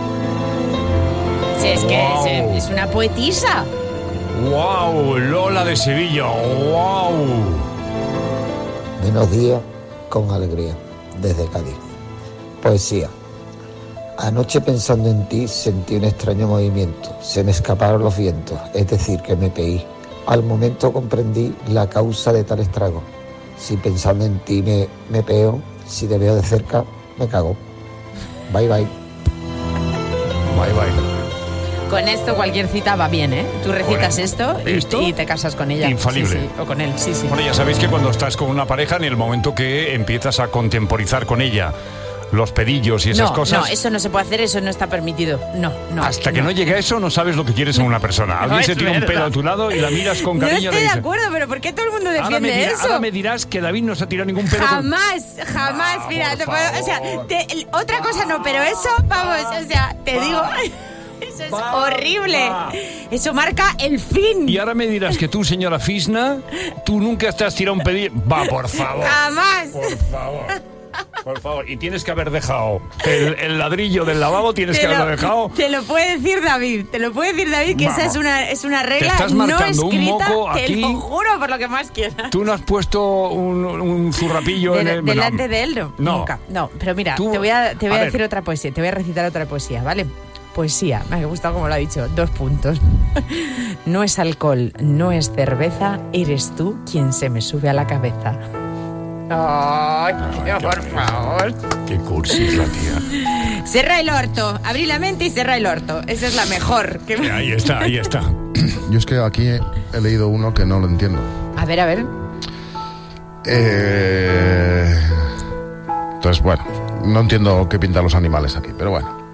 Sí, es que es una poetisa. ¡Wow! Lola de Sevilla. ¡Wow! Buenos días con alegría, desde Cádiz. Poesía. Anoche pensando en ti sentí un extraño movimiento. Se me escaparon los vientos, es decir, que me peí. Al momento comprendí la causa de tal estrago. Si pensando en ti me peo, si te veo de cerca, me cago. Bye, bye. Bye, bye. Con esto cualquier cita va bien, ¿eh? Tú recitas esto y te casas con ella. Infalible. Sí, o con él, sí. Bueno, ya sabéis que cuando estás con una pareja, en el momento que empiezas a contemporizar con ella los pedillos y esas cosas... No, eso no se puede hacer, eso no está permitido. No. Hasta que no llegue a eso, no sabes lo que quieres en una persona. Alguien se tira un pedo a tu lado y la miras con cariño. No estoy de acuerdo, pero ¿por qué todo el mundo defiende eso? Ahora me dirás que David no se ha tirado ningún pedo. Jamás. Mira, otra cosa no, pero eso, vamos, te digo... Eso es horrible. Eso marca el fin. Y ahora me dirás que tú, señora Fisna, tú nunca te has tirado un pedillo. Va, por favor. Jamás. Por favor. Y tienes que haber dejado el ladrillo del lavabo, tienes que haberlo dejado. Te lo puede decir David. Que esa es una regla. Te estás marcando no escrita, un moco aquí. Te lo juro por lo que más quieras. Tú no has puesto un zurrapillo delante de él, no. Nunca. No, pero mira, te voy a decir otra poesía. Te voy a recitar otra poesía, ¿vale? Poesía, me ha gustado como lo ha dicho, 2 puntos. No es alcohol, no es cerveza, eres tú quien se me sube a la cabeza. ¡Ay, por favor! ¡Qué cursi es la tía! Cerra el orto, abrí la mente y cerra el orto. Esa es la mejor. Ahí está. Yo es que aquí he leído uno que no lo entiendo. A ver. Entonces, bueno, no entiendo qué pintan los animales aquí, pero bueno.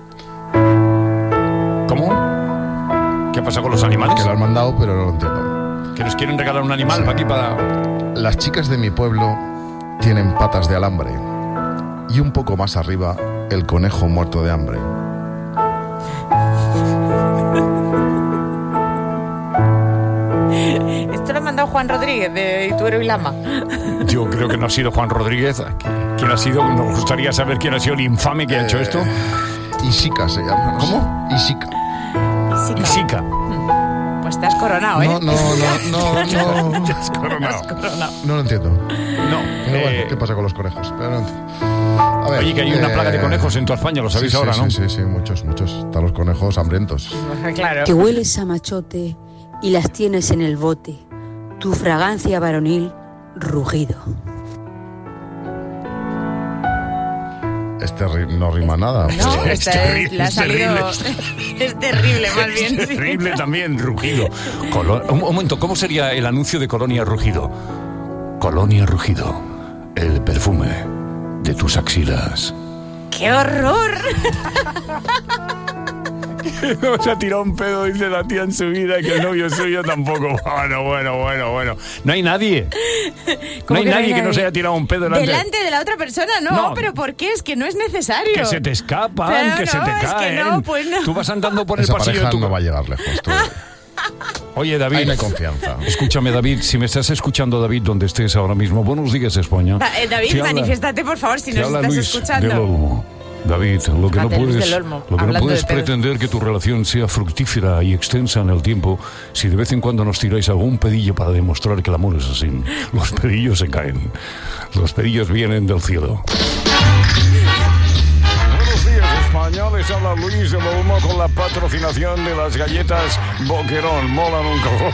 ¿Cómo? ¿Qué pasa con los animales? Que lo han mandado, pero no lo entiendo. ¿Que nos quieren regalar un animal aquí para...? Las chicas de mi pueblo tienen patas de alambre y un poco más arriba el conejo muerto de hambre. mandado Juan Rodríguez de Ituero y Lama? Yo creo que no ha sido Juan Rodríguez. ¿Quién ha sido? Nos gustaría saber quién ha sido el infame que ha hecho esto. Isica se llama. No ¿Cómo? sé. Isica. Isica. Pues te has coronado, ¿eh? No. Te has coronado. No lo entiendo. No. Pero bueno, ¿qué pasa con los conejos? Pero no entiendo. A ver, oye, que hay una plaga de conejos en toda España, lo sabéis ahora, ¿no? Sí, muchos. Están los conejos hambrientos. Claro. Que hueles a machote y las tienes en el bote. Tu fragancia varonil, rugido. No rima nada. No, es terrible, es terrible. Es terrible, más bien. Es terrible también, rugido. Un momento, ¿cómo sería el anuncio de Colonia Rugido? Colonia Rugido, el perfume de tus axilas. ¡Qué horror! No se ha tirado un pedo, dice la tía en su vida, que el novio suyo tampoco. Bueno. No hay nadie. No hay nadie que no se haya tirado un pedo delante de la otra persona, no, pero ¿por qué? Es que no es necesario. Que se te escapan, pero que se te caen. Es que no, pues no. Tú vas andando por esa el pasillo pareja de tu... no va a llegar lejos. Oye, David. Ahí no hay confianza. Escúchame, David, si me estás escuchando, David, donde estés ahora mismo. Buenos días, España. David, manifiéstate, por favor, si nos estás Luis escuchando. Del Olmo. David, lo que no puedes pretender que tu relación sea fructífera y extensa en el tiempo si de vez en cuando nos tiráis algún pedillo para demostrar que el amor es así. Los pedillos se caen. Los pedillos vienen del cielo. Buenos días, España. Les habla Luis del Olmo con la patrocinación de las galletas Boquerón. Molan un cojón.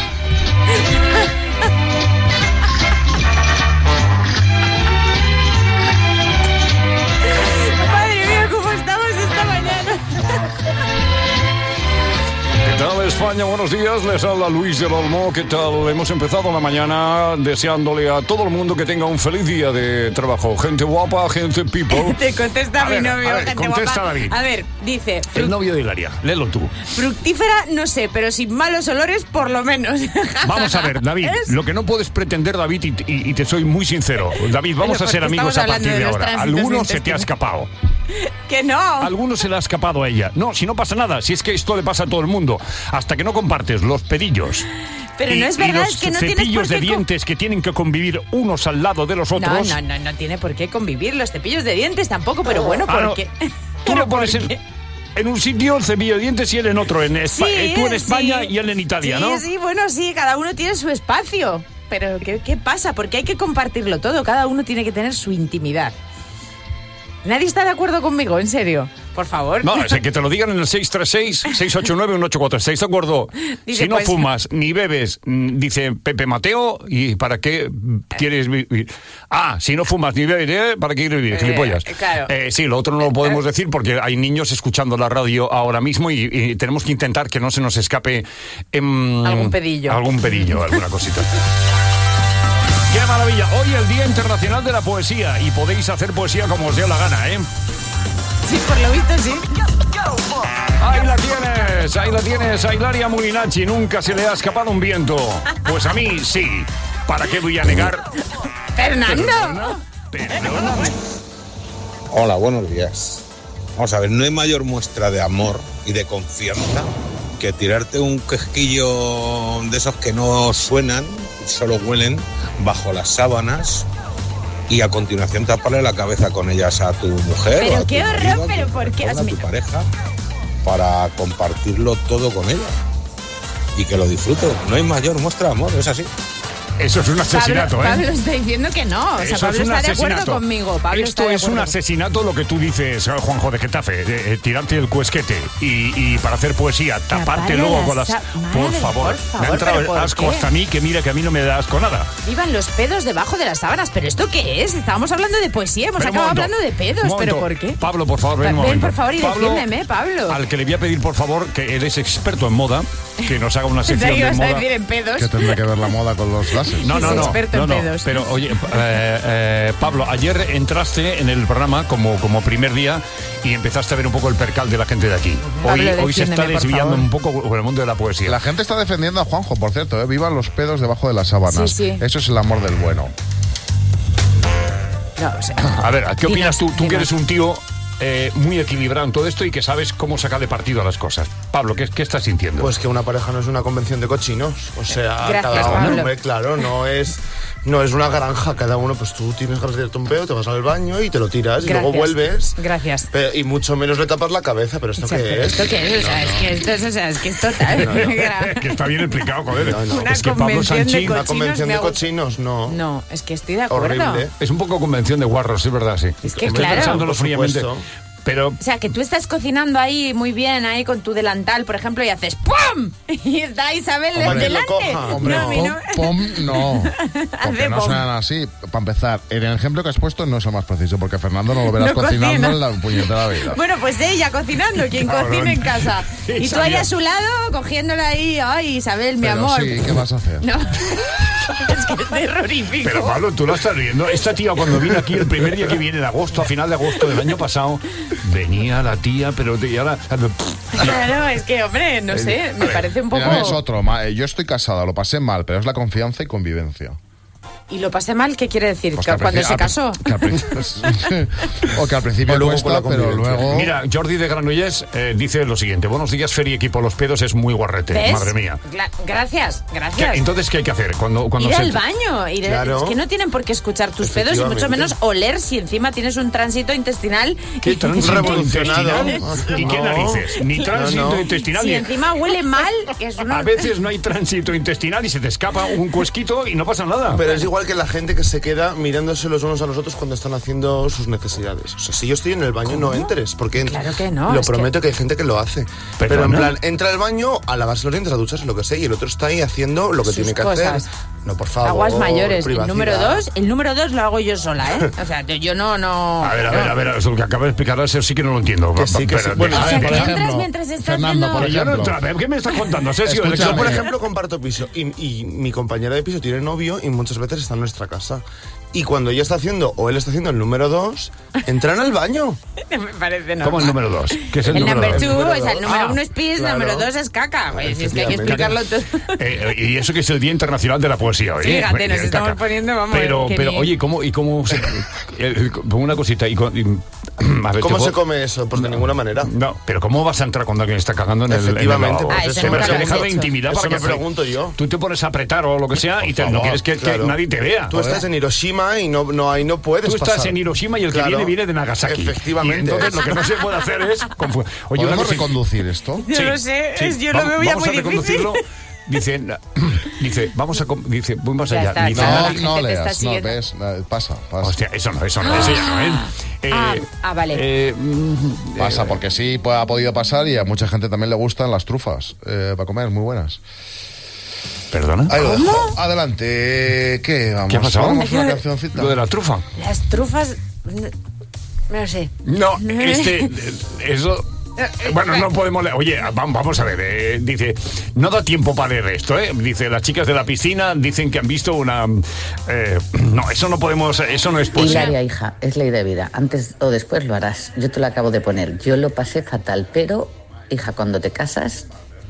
¿Qué tal, España? Buenos días, les habla Luis del Olmo. ¿Qué tal? Hemos empezado la mañana deseándole a todo el mundo que tenga un feliz día de trabajo. Gente guapa, gente people. Te contesta mi novio, gente contesta guapa. David. A ver, dice... El novio de Hilaria, léelo tú. Fructífera, no sé, pero sin malos olores, por lo menos. Vamos a ver, David, lo que no puedes pretender, David, y te soy muy sincero. David, vamos a ser amigos a partir de ahora. Alguno se te ha escapado. Que no. Alguno se le ha escapado a ella. No, si no pasa nada, si es que esto le pasa a todo el mundo. Hasta que no compartes los pedillos. Pero no es verdad, es que no tienes por qué... cepillos de dientes que tienen que convivir unos al lado de los otros. No tiene por qué convivir. Los cepillos de dientes tampoco, pero bueno, ¿por qué? Tú lo pones en un sitio el cepillo de dientes y él en otro. Tú en España y él en Italia, ¿no? Sí, cada uno tiene su espacio. Pero ¿qué pasa? Porque hay que compartirlo todo. Cada uno tiene que tener su intimidad. ¿Nadie está de acuerdo conmigo? ¿En serio? Por favor. No, es que te lo digan en el 636-689-1846. ¿Estáis de acuerdo? Dice, si no fumas ni bebes, dice Pepe Mateo, ¿y para qué quieres vivir? Si no fumas ni bebes, ¿para qué quieres vivir? Gilipollas. Claro. Sí, lo otro no lo podemos decir porque hay niños escuchando la radio ahora mismo y tenemos que intentar que no se nos escape algún pedillo, alguna cosita. ¡Qué maravilla! Hoy el Día Internacional de la Poesía y podéis hacer poesía como os dé la gana, ¿eh? Sí, por lo visto sí. Ahí la tienes, a Hilaria Mulinacci. Nunca se le ha escapado un viento. Pues a mí sí. ¿Para qué voy a negar? ¡Fernando! Perdóname. Hola, buenos días. Vamos a ver, no hay mayor muestra de amor y de confianza que tirarte un quejquillo de esos que no suenan, solo huelen, bajo las sábanas y a continuación taparle la cabeza con ellas a tu mujer. Pero o a qué tu horror, marido, pero ¿por qué? a tu pareja, para compartirlo todo con ella y que lo disfruten. No hay mayor muestra de amor, es así. Eso es un asesinato, Pablo está diciendo que no. O sea, Pablo está de acuerdo conmigo. Esto es un asesinato, lo que tú dices, Juanjo de Getafe. Tirarte el cuesquete y para hacer poesía, taparte luego con las... Por favor, me ha entrado el asco hasta a mí, que mira que a mí no me da asco nada. Iban los pedos debajo de las sábanas. ¿Pero esto qué es? Estábamos hablando de poesía, hemos acabado hablando de pedos. ¿Pero por qué? Pablo, por favor, ven un momento. Ven, por favor, y defiéndeme, Pablo. Al que le voy a pedir, por favor, que él es experto en moda, que nos haga una sección de moda. Decir en pedos. ¿Qué tendrá que ver la moda con los láseres? No. Pero oye, Pablo, ayer entraste en el programa como primer día y empezaste a ver un poco el percal de la gente de aquí. Hoy se está desviando un poco con el mundo de la poesía. La gente está defendiendo a Juanjo, por cierto, ¿eh? Vivan los pedos debajo de las sábanas. Sí. Eso es el amor del bueno. No, o sea, a ver, ¿qué opinas tú? Tú que eres un tío muy equilibrado en todo esto y que sabes cómo sacarle partido a las cosas. Pablo, ¿qué estás sintiendo? Pues que una pareja no es una convención de cochinos. O sea, Gracias, cada uno, Pablo. claro, no es una granja. Cada uno, pues tú tienes ganas de tirarte un pedo, te vas al baño y te lo tiras. Gracias. Y luego vuelves. Gracias. Y mucho menos le tapas la cabeza. ¿Pero esto qué es? ¿Esto qué es? O sea, es que es total. Que está bien explicado, joder. Una Es que Pablo convención de Sanchín... Una convención de me gusta. cochinos, no. No, es que estoy de acuerdo. Horrible. Es un poco convención de guarros, es verdad, sí. Es que Estoy claro. pensándolo Por fríamente. supuesto. Pero O sea, que tú estás cocinando ahí muy bien, ahí con tu delantal, por ejemplo, y haces ¡pum! Y está Isabel Hombre, delante. lo coja. Hombre, No, a mí no. no. Hace Porque no pom. sean así. Para empezar, en el ejemplo que has puesto no es el más preciso, porque Fernando no lo verás No cocinando cocina. en la puñetera vida. Bueno, pues ella cocinando, quien cocina en casa. Y tú ahí sabía. a su lado, cogiéndola ahí, ay, Isabel, mi Pero amor. sí, ¿qué vas a hacer? No. Es que es terrorífico. Pero Pablo, tú lo estás viendo. Esta tía cuando vino aquí el primer día que viene en agosto, a final de agosto del año pasado, venía la tía, pero y ahora... Claro, es que, hombre, no sé, me parece un poco... Mira, es otro. Yo estoy casada, lo pasé mal, pero es la confianza y convivencia. ¿Y lo pasé mal? ¿Qué quiere decir? Pues ¿Que que al cuando principio- se casó? O que al principio O luego cuesta, con la pero convivencia. luego... Mira, Jordi de Granollers dice lo siguiente. Buenos días, Fer y equipo. Los pedos es muy guarrete. ¿Ves? Madre mía. Gracias. Entonces, ¿qué hay que hacer? Cuando Ir se... al baño. Claro. Es que no tienen por qué escuchar tus pedos y mucho Efectivamente. menos oler si encima tienes un tránsito intestinal. ¿Qué tránsito Revolucionado. intestinal? ¿Y qué No. narices? Ni tránsito No. intestinal. Si ni- encima huele mal, que es una... A veces no hay tránsito intestinal y se te escapa un cuesquito y no pasa nada. Pero es igual que la gente que se queda mirándose los unos a los otros cuando están haciendo sus necesidades. O sea, si yo estoy en el baño, no entres, porque Claro que no, lo es prometo que hay gente que lo hace. Pero en ¿Perdona? plan, entra al baño a lavarse los dientes, a ducharse, lo que sé, y el otro está ahí haciendo lo que Sus tiene que cosas. hacer. No, por favor. Aguas mayores. El privacidad. número dos lo hago yo sola, ¿eh? O sea, yo no... A ver, eso que acaba de explicar, eso sí que no lo entiendo. Que sí, que sí. Bueno, O A sea, ver, que por entras ejemplo, mientras estás Fernando, viendo- por Yo no ejemplo. entra- ¿Qué me estás contando, Sergio? Escúchame. Yo, por ejemplo, comparto piso y mi compañera de piso tiene novio y muchas veces está en nuestra casa. Y cuando ella está haciendo, o él está haciendo el número 2, entran al baño. Me parece normal. ¿Cómo el número 2? ¿Qué es el, El número number 2? two, número o sea, el dos. número Ah, 1 es pis, el claro. número 2 es caca. Pues es que hay que explicarlo todo. Y eso que es el Día Internacional de la Poesía hoy. Fíjate, nos El estamos caca. poniendo, vamos, que Pero ni- oye, ¿cómo se...? Como una cosita. A ver, ¿Cómo te se puedo- come eso? Pues de ninguna manera. No, pero ¿cómo vas a entrar cuando alguien está cagando en el Efectivamente, lavabo? pues Ah, eso Se nunca lo deja has de hecho. intimidad Eso para que me pregunto yo. Tú te pones a apretar o lo que sea y no favor, quieres que claro. nadie te vea. Tú estás en Hiroshima y no puedes Tú estás pasar. en Hiroshima y el que Claro. viene de Nagasaki. Efectivamente. Y entonces lo que no se puede hacer es... Oye, una ¿Podemos cosa- reconducir esto? Yo no sé, yo lo veo ya vamos muy a reconducirlo. difícil. Dice, vamos más Ya allá. está, Dice, claro. No, la gente no te está leas, no siguiendo. ves, pasa. hostia, eso no, eso ya no, ¿eh? Vale. Pasa, porque sí ha podido pasar y a mucha gente también le gustan las trufas para comer, muy buenas. ¿Perdona? Ahí lo dejo. Adelante, ¿qué? Vamos, ¿Qué ha pasado? ¿Vamos una cancioncita? Lo de la trufa. Las trufas... No lo sé. No, eso... Bueno, no podemos leer. Oye, vamos a ver. Dice, no da tiempo para leer esto, ¿eh? Dice, las chicas de la piscina dicen que han visto una... no, eso no podemos... Eso no es posible. Hilaria, hija, es ley de vida. Antes o después lo harás. Yo te lo acabo de poner. Yo lo pasé fatal, pero, hija, cuando te casas...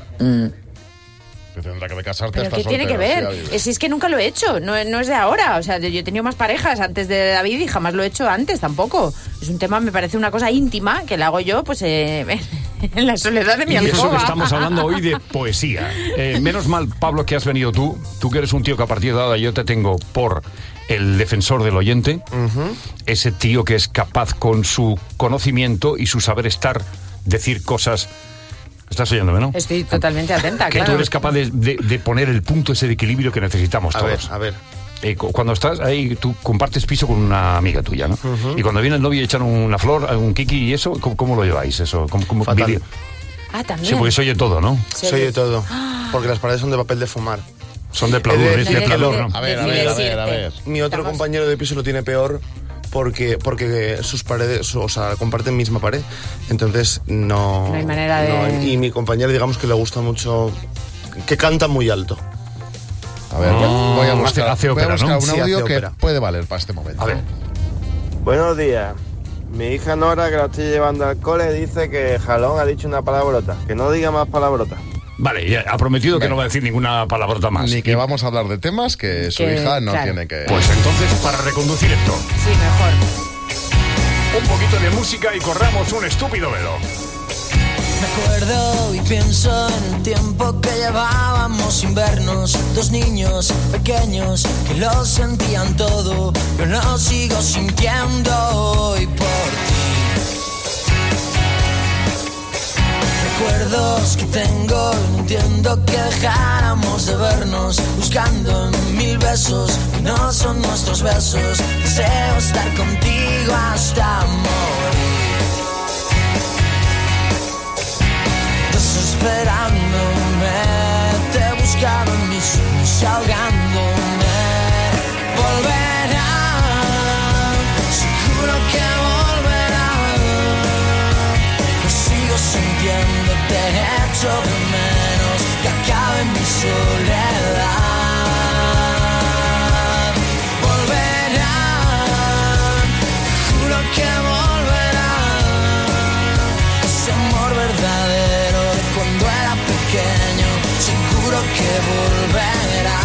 Que tendrá que casarte. ¿Pero qué tiene que ver? Si es que nunca lo he hecho, no es de ahora. O sea, yo he tenido más parejas antes de David y jamás lo he hecho antes tampoco. Es un tema, me parece una cosa íntima que la hago yo pues en la soledad de mi Y eso alcoba. que estamos hablando hoy de poesía. Menos mal, Pablo, que has venido tú. Tú que eres un tío que a partir de ahora yo te tengo por el defensor del oyente. Ese tío que es capaz con su conocimiento y su saber estar, decir cosas... ¿Estás oyéndome, no? Estoy totalmente atenta, Que claro. tú eres capaz de poner el punto ese de equilibrio que necesitamos todos. A ver. Cuando estás ahí, tú compartes piso con una amiga tuya, ¿no? Y cuando viene el novio y echan una flor, un kiki y eso, ¿cómo lo lleváis? Eso, ¿cómo Fatal. vídeo? Ah, también. Sí, porque se oye todo, ¿no? Se Soy oye. de todo. Porque las paredes son de papel de fumar. Son de pladur, Es es de decir, pladur, ¿no? A ver. Mi otro compañero de piso lo tiene peor porque sus paredes, o sea, comparten misma pared. Entonces no... No hay manera de... y mi compañero, digamos que le gusta mucho... Que canta muy alto. A ver, voy a buscar, hace voy a ópera, buscar ¿no? un Sí, audio hace que ópera. puede valer para este momento. A ver. Buenos días. Mi hija Nora, que la estoy llevando al cole, dice que Jalón ha dicho una palabrota. Que no diga más palabrotas. Vale, ya ha prometido que no va a decir ninguna palabrota más. Ni que vamos a hablar de temas que su Que, hija no claro. tiene que... Pues entonces, para reconducir esto, Sí, mejor. un poquito de música y corramos un estúpido velo. Me acuerdo y pienso en el tiempo que llevábamos sin vernos. Dos niños pequeños que lo sentían todo. Yo lo sigo sintiendo hoy por ti. Recuerdos que tengo, no entiendo que dejáramos de vernos. Buscando en 1000 besos que no son nuestros besos. Deseo estar contigo hasta morir. Desesperándome, te buscaba en mis sueños, ahogándome. Volverá, seguro que volverá. Lo sigo sintiendo, te echo de menos, que acabe mi soledad. Volverá, juro que volverá. Ese amor verdadero cuando era pequeño, seguro que volverá,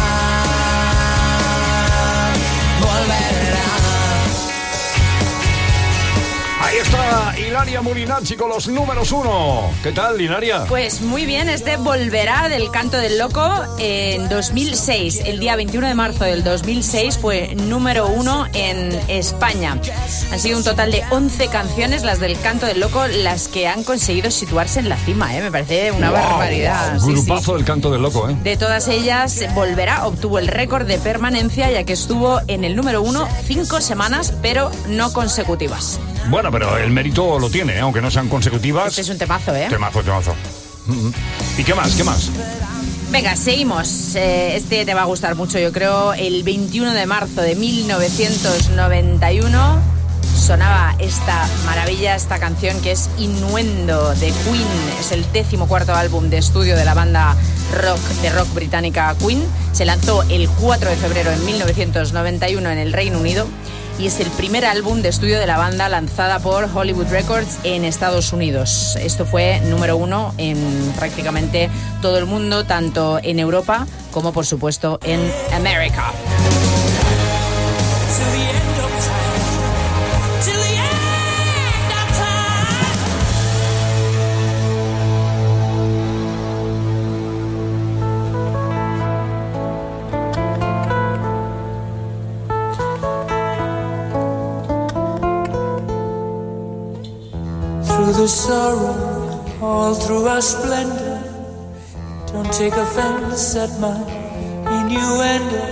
volverá. Ahí está Hilaria Molinacci con los números 1. ¿Qué tal, Hilaria? Pues muy bien, este volverá del Canto del Loco en 2006. El día 21 de marzo del 2006 fue número 1 en España. Han sido un total de 11 canciones, las del Canto del Loco, las que han conseguido situarse en la cima, ¿eh? Me parece una barbaridad. Wow, grupazo del Canto del Loco, ¿eh? De todas ellas, Volverá obtuvo el récord de permanencia, ya que estuvo en el número 1 5 semanas, pero no consecutivas. Bueno, pero el mérito lo tiene, ¿eh? Aunque no sean consecutivas. Este es un temazo, ¿eh? Temazo. ¿Y qué más? Venga, seguimos. Este te va a gustar mucho, yo creo. El 21 de marzo de 1991 sonaba esta maravilla, esta canción que es Innuendo de Queen. Es el 14º álbum de estudio de la banda de rock británica Queen. Se lanzó el 4 de febrero de 1991 en el Reino Unido. Y es el primer álbum de estudio de la banda lanzada por Hollywood Records en Estados Unidos. Esto fue número 1 en prácticamente todo el mundo, tanto en Europa como, por supuesto, en América. Through the sorrow, all through our splendor, don't take offense at my innuendo.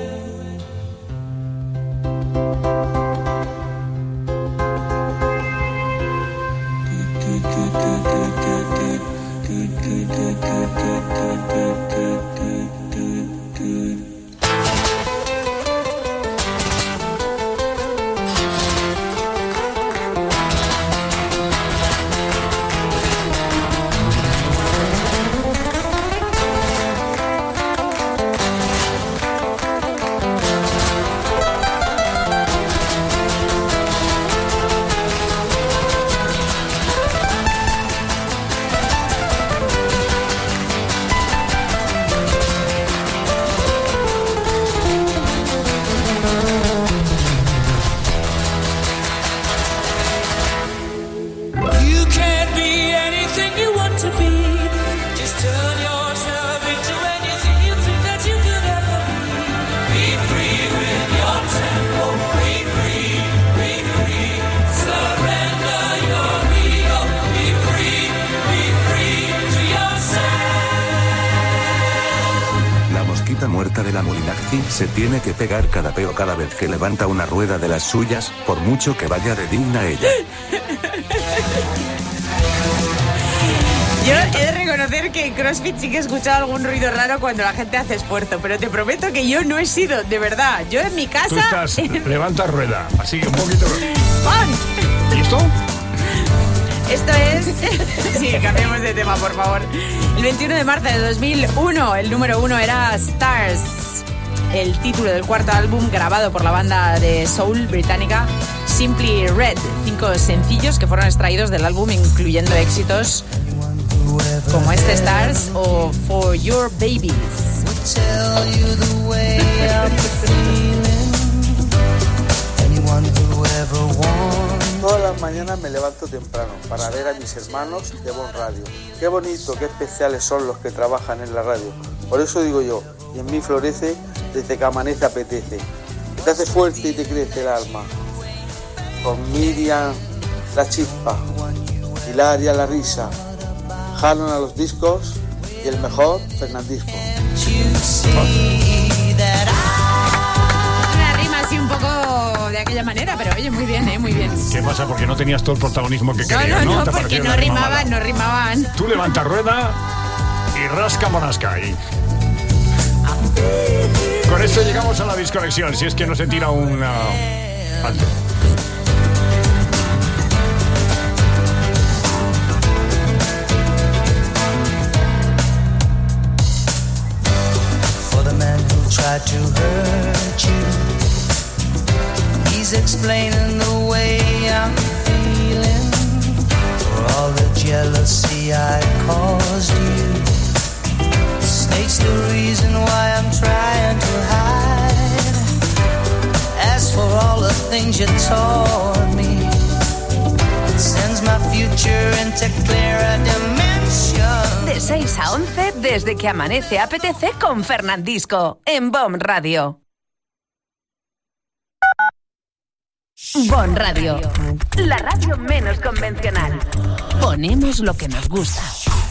Muerta de la Molinacci se tiene que pegar cada peo cada vez que levanta una rueda de las suyas, por mucho que vaya de digna ella. Yo he de reconocer que en CrossFit sí que he escuchado algún ruido raro cuando la gente hace esfuerzo, pero te prometo que yo no he sido, de verdad. Yo en mi casa... Tú estás, levanta rueda, así que un poquito... ¡Pon! ¿Y esto? Esto es... Sí, cambiemos de tema, por favor. El 21 de marzo de 2001, el número 1 era Stars, el título del cuarto álbum grabado por la banda de soul británica Simply Red. 5 sencillos que fueron extraídos del álbum, incluyendo éxitos como este Stars o For Your Babies. Hola, las mañanas me levanto temprano para ver a mis hermanos de Bon Radio. Qué bonito, qué especiales son los que trabajan en la radio. Por eso digo yo, y en mí florece desde que amanece apetece. Te hace fuerte y te crece el alma. Con Miriam la chispa, Hilaria la risa, Jalon a los discos y el mejor Fernandisco. Una rima así un poco de aquella manera, pero oye, muy bien, muy bien. ¿Qué pasa? Porque no tenías todo el protagonismo que querías, ¿no? No, porque no rimaban. Tú levanta rueda y rasca monasca ahí. Con esto llegamos a la desconexión, si es que no se tira una... alto. For the man who tried to hurt you, he's explaining the way I'm feeling. For all the jealousy I caused you, states the reason why I'm trying to hide. As for all the things you taught me, it sends my future into clearer dimensions. De 6 a 11, desde que amanece apetece con Fernandisco, en Bon Radio. Bon Radio, la radio menos convencional. Ponemos lo que nos gusta.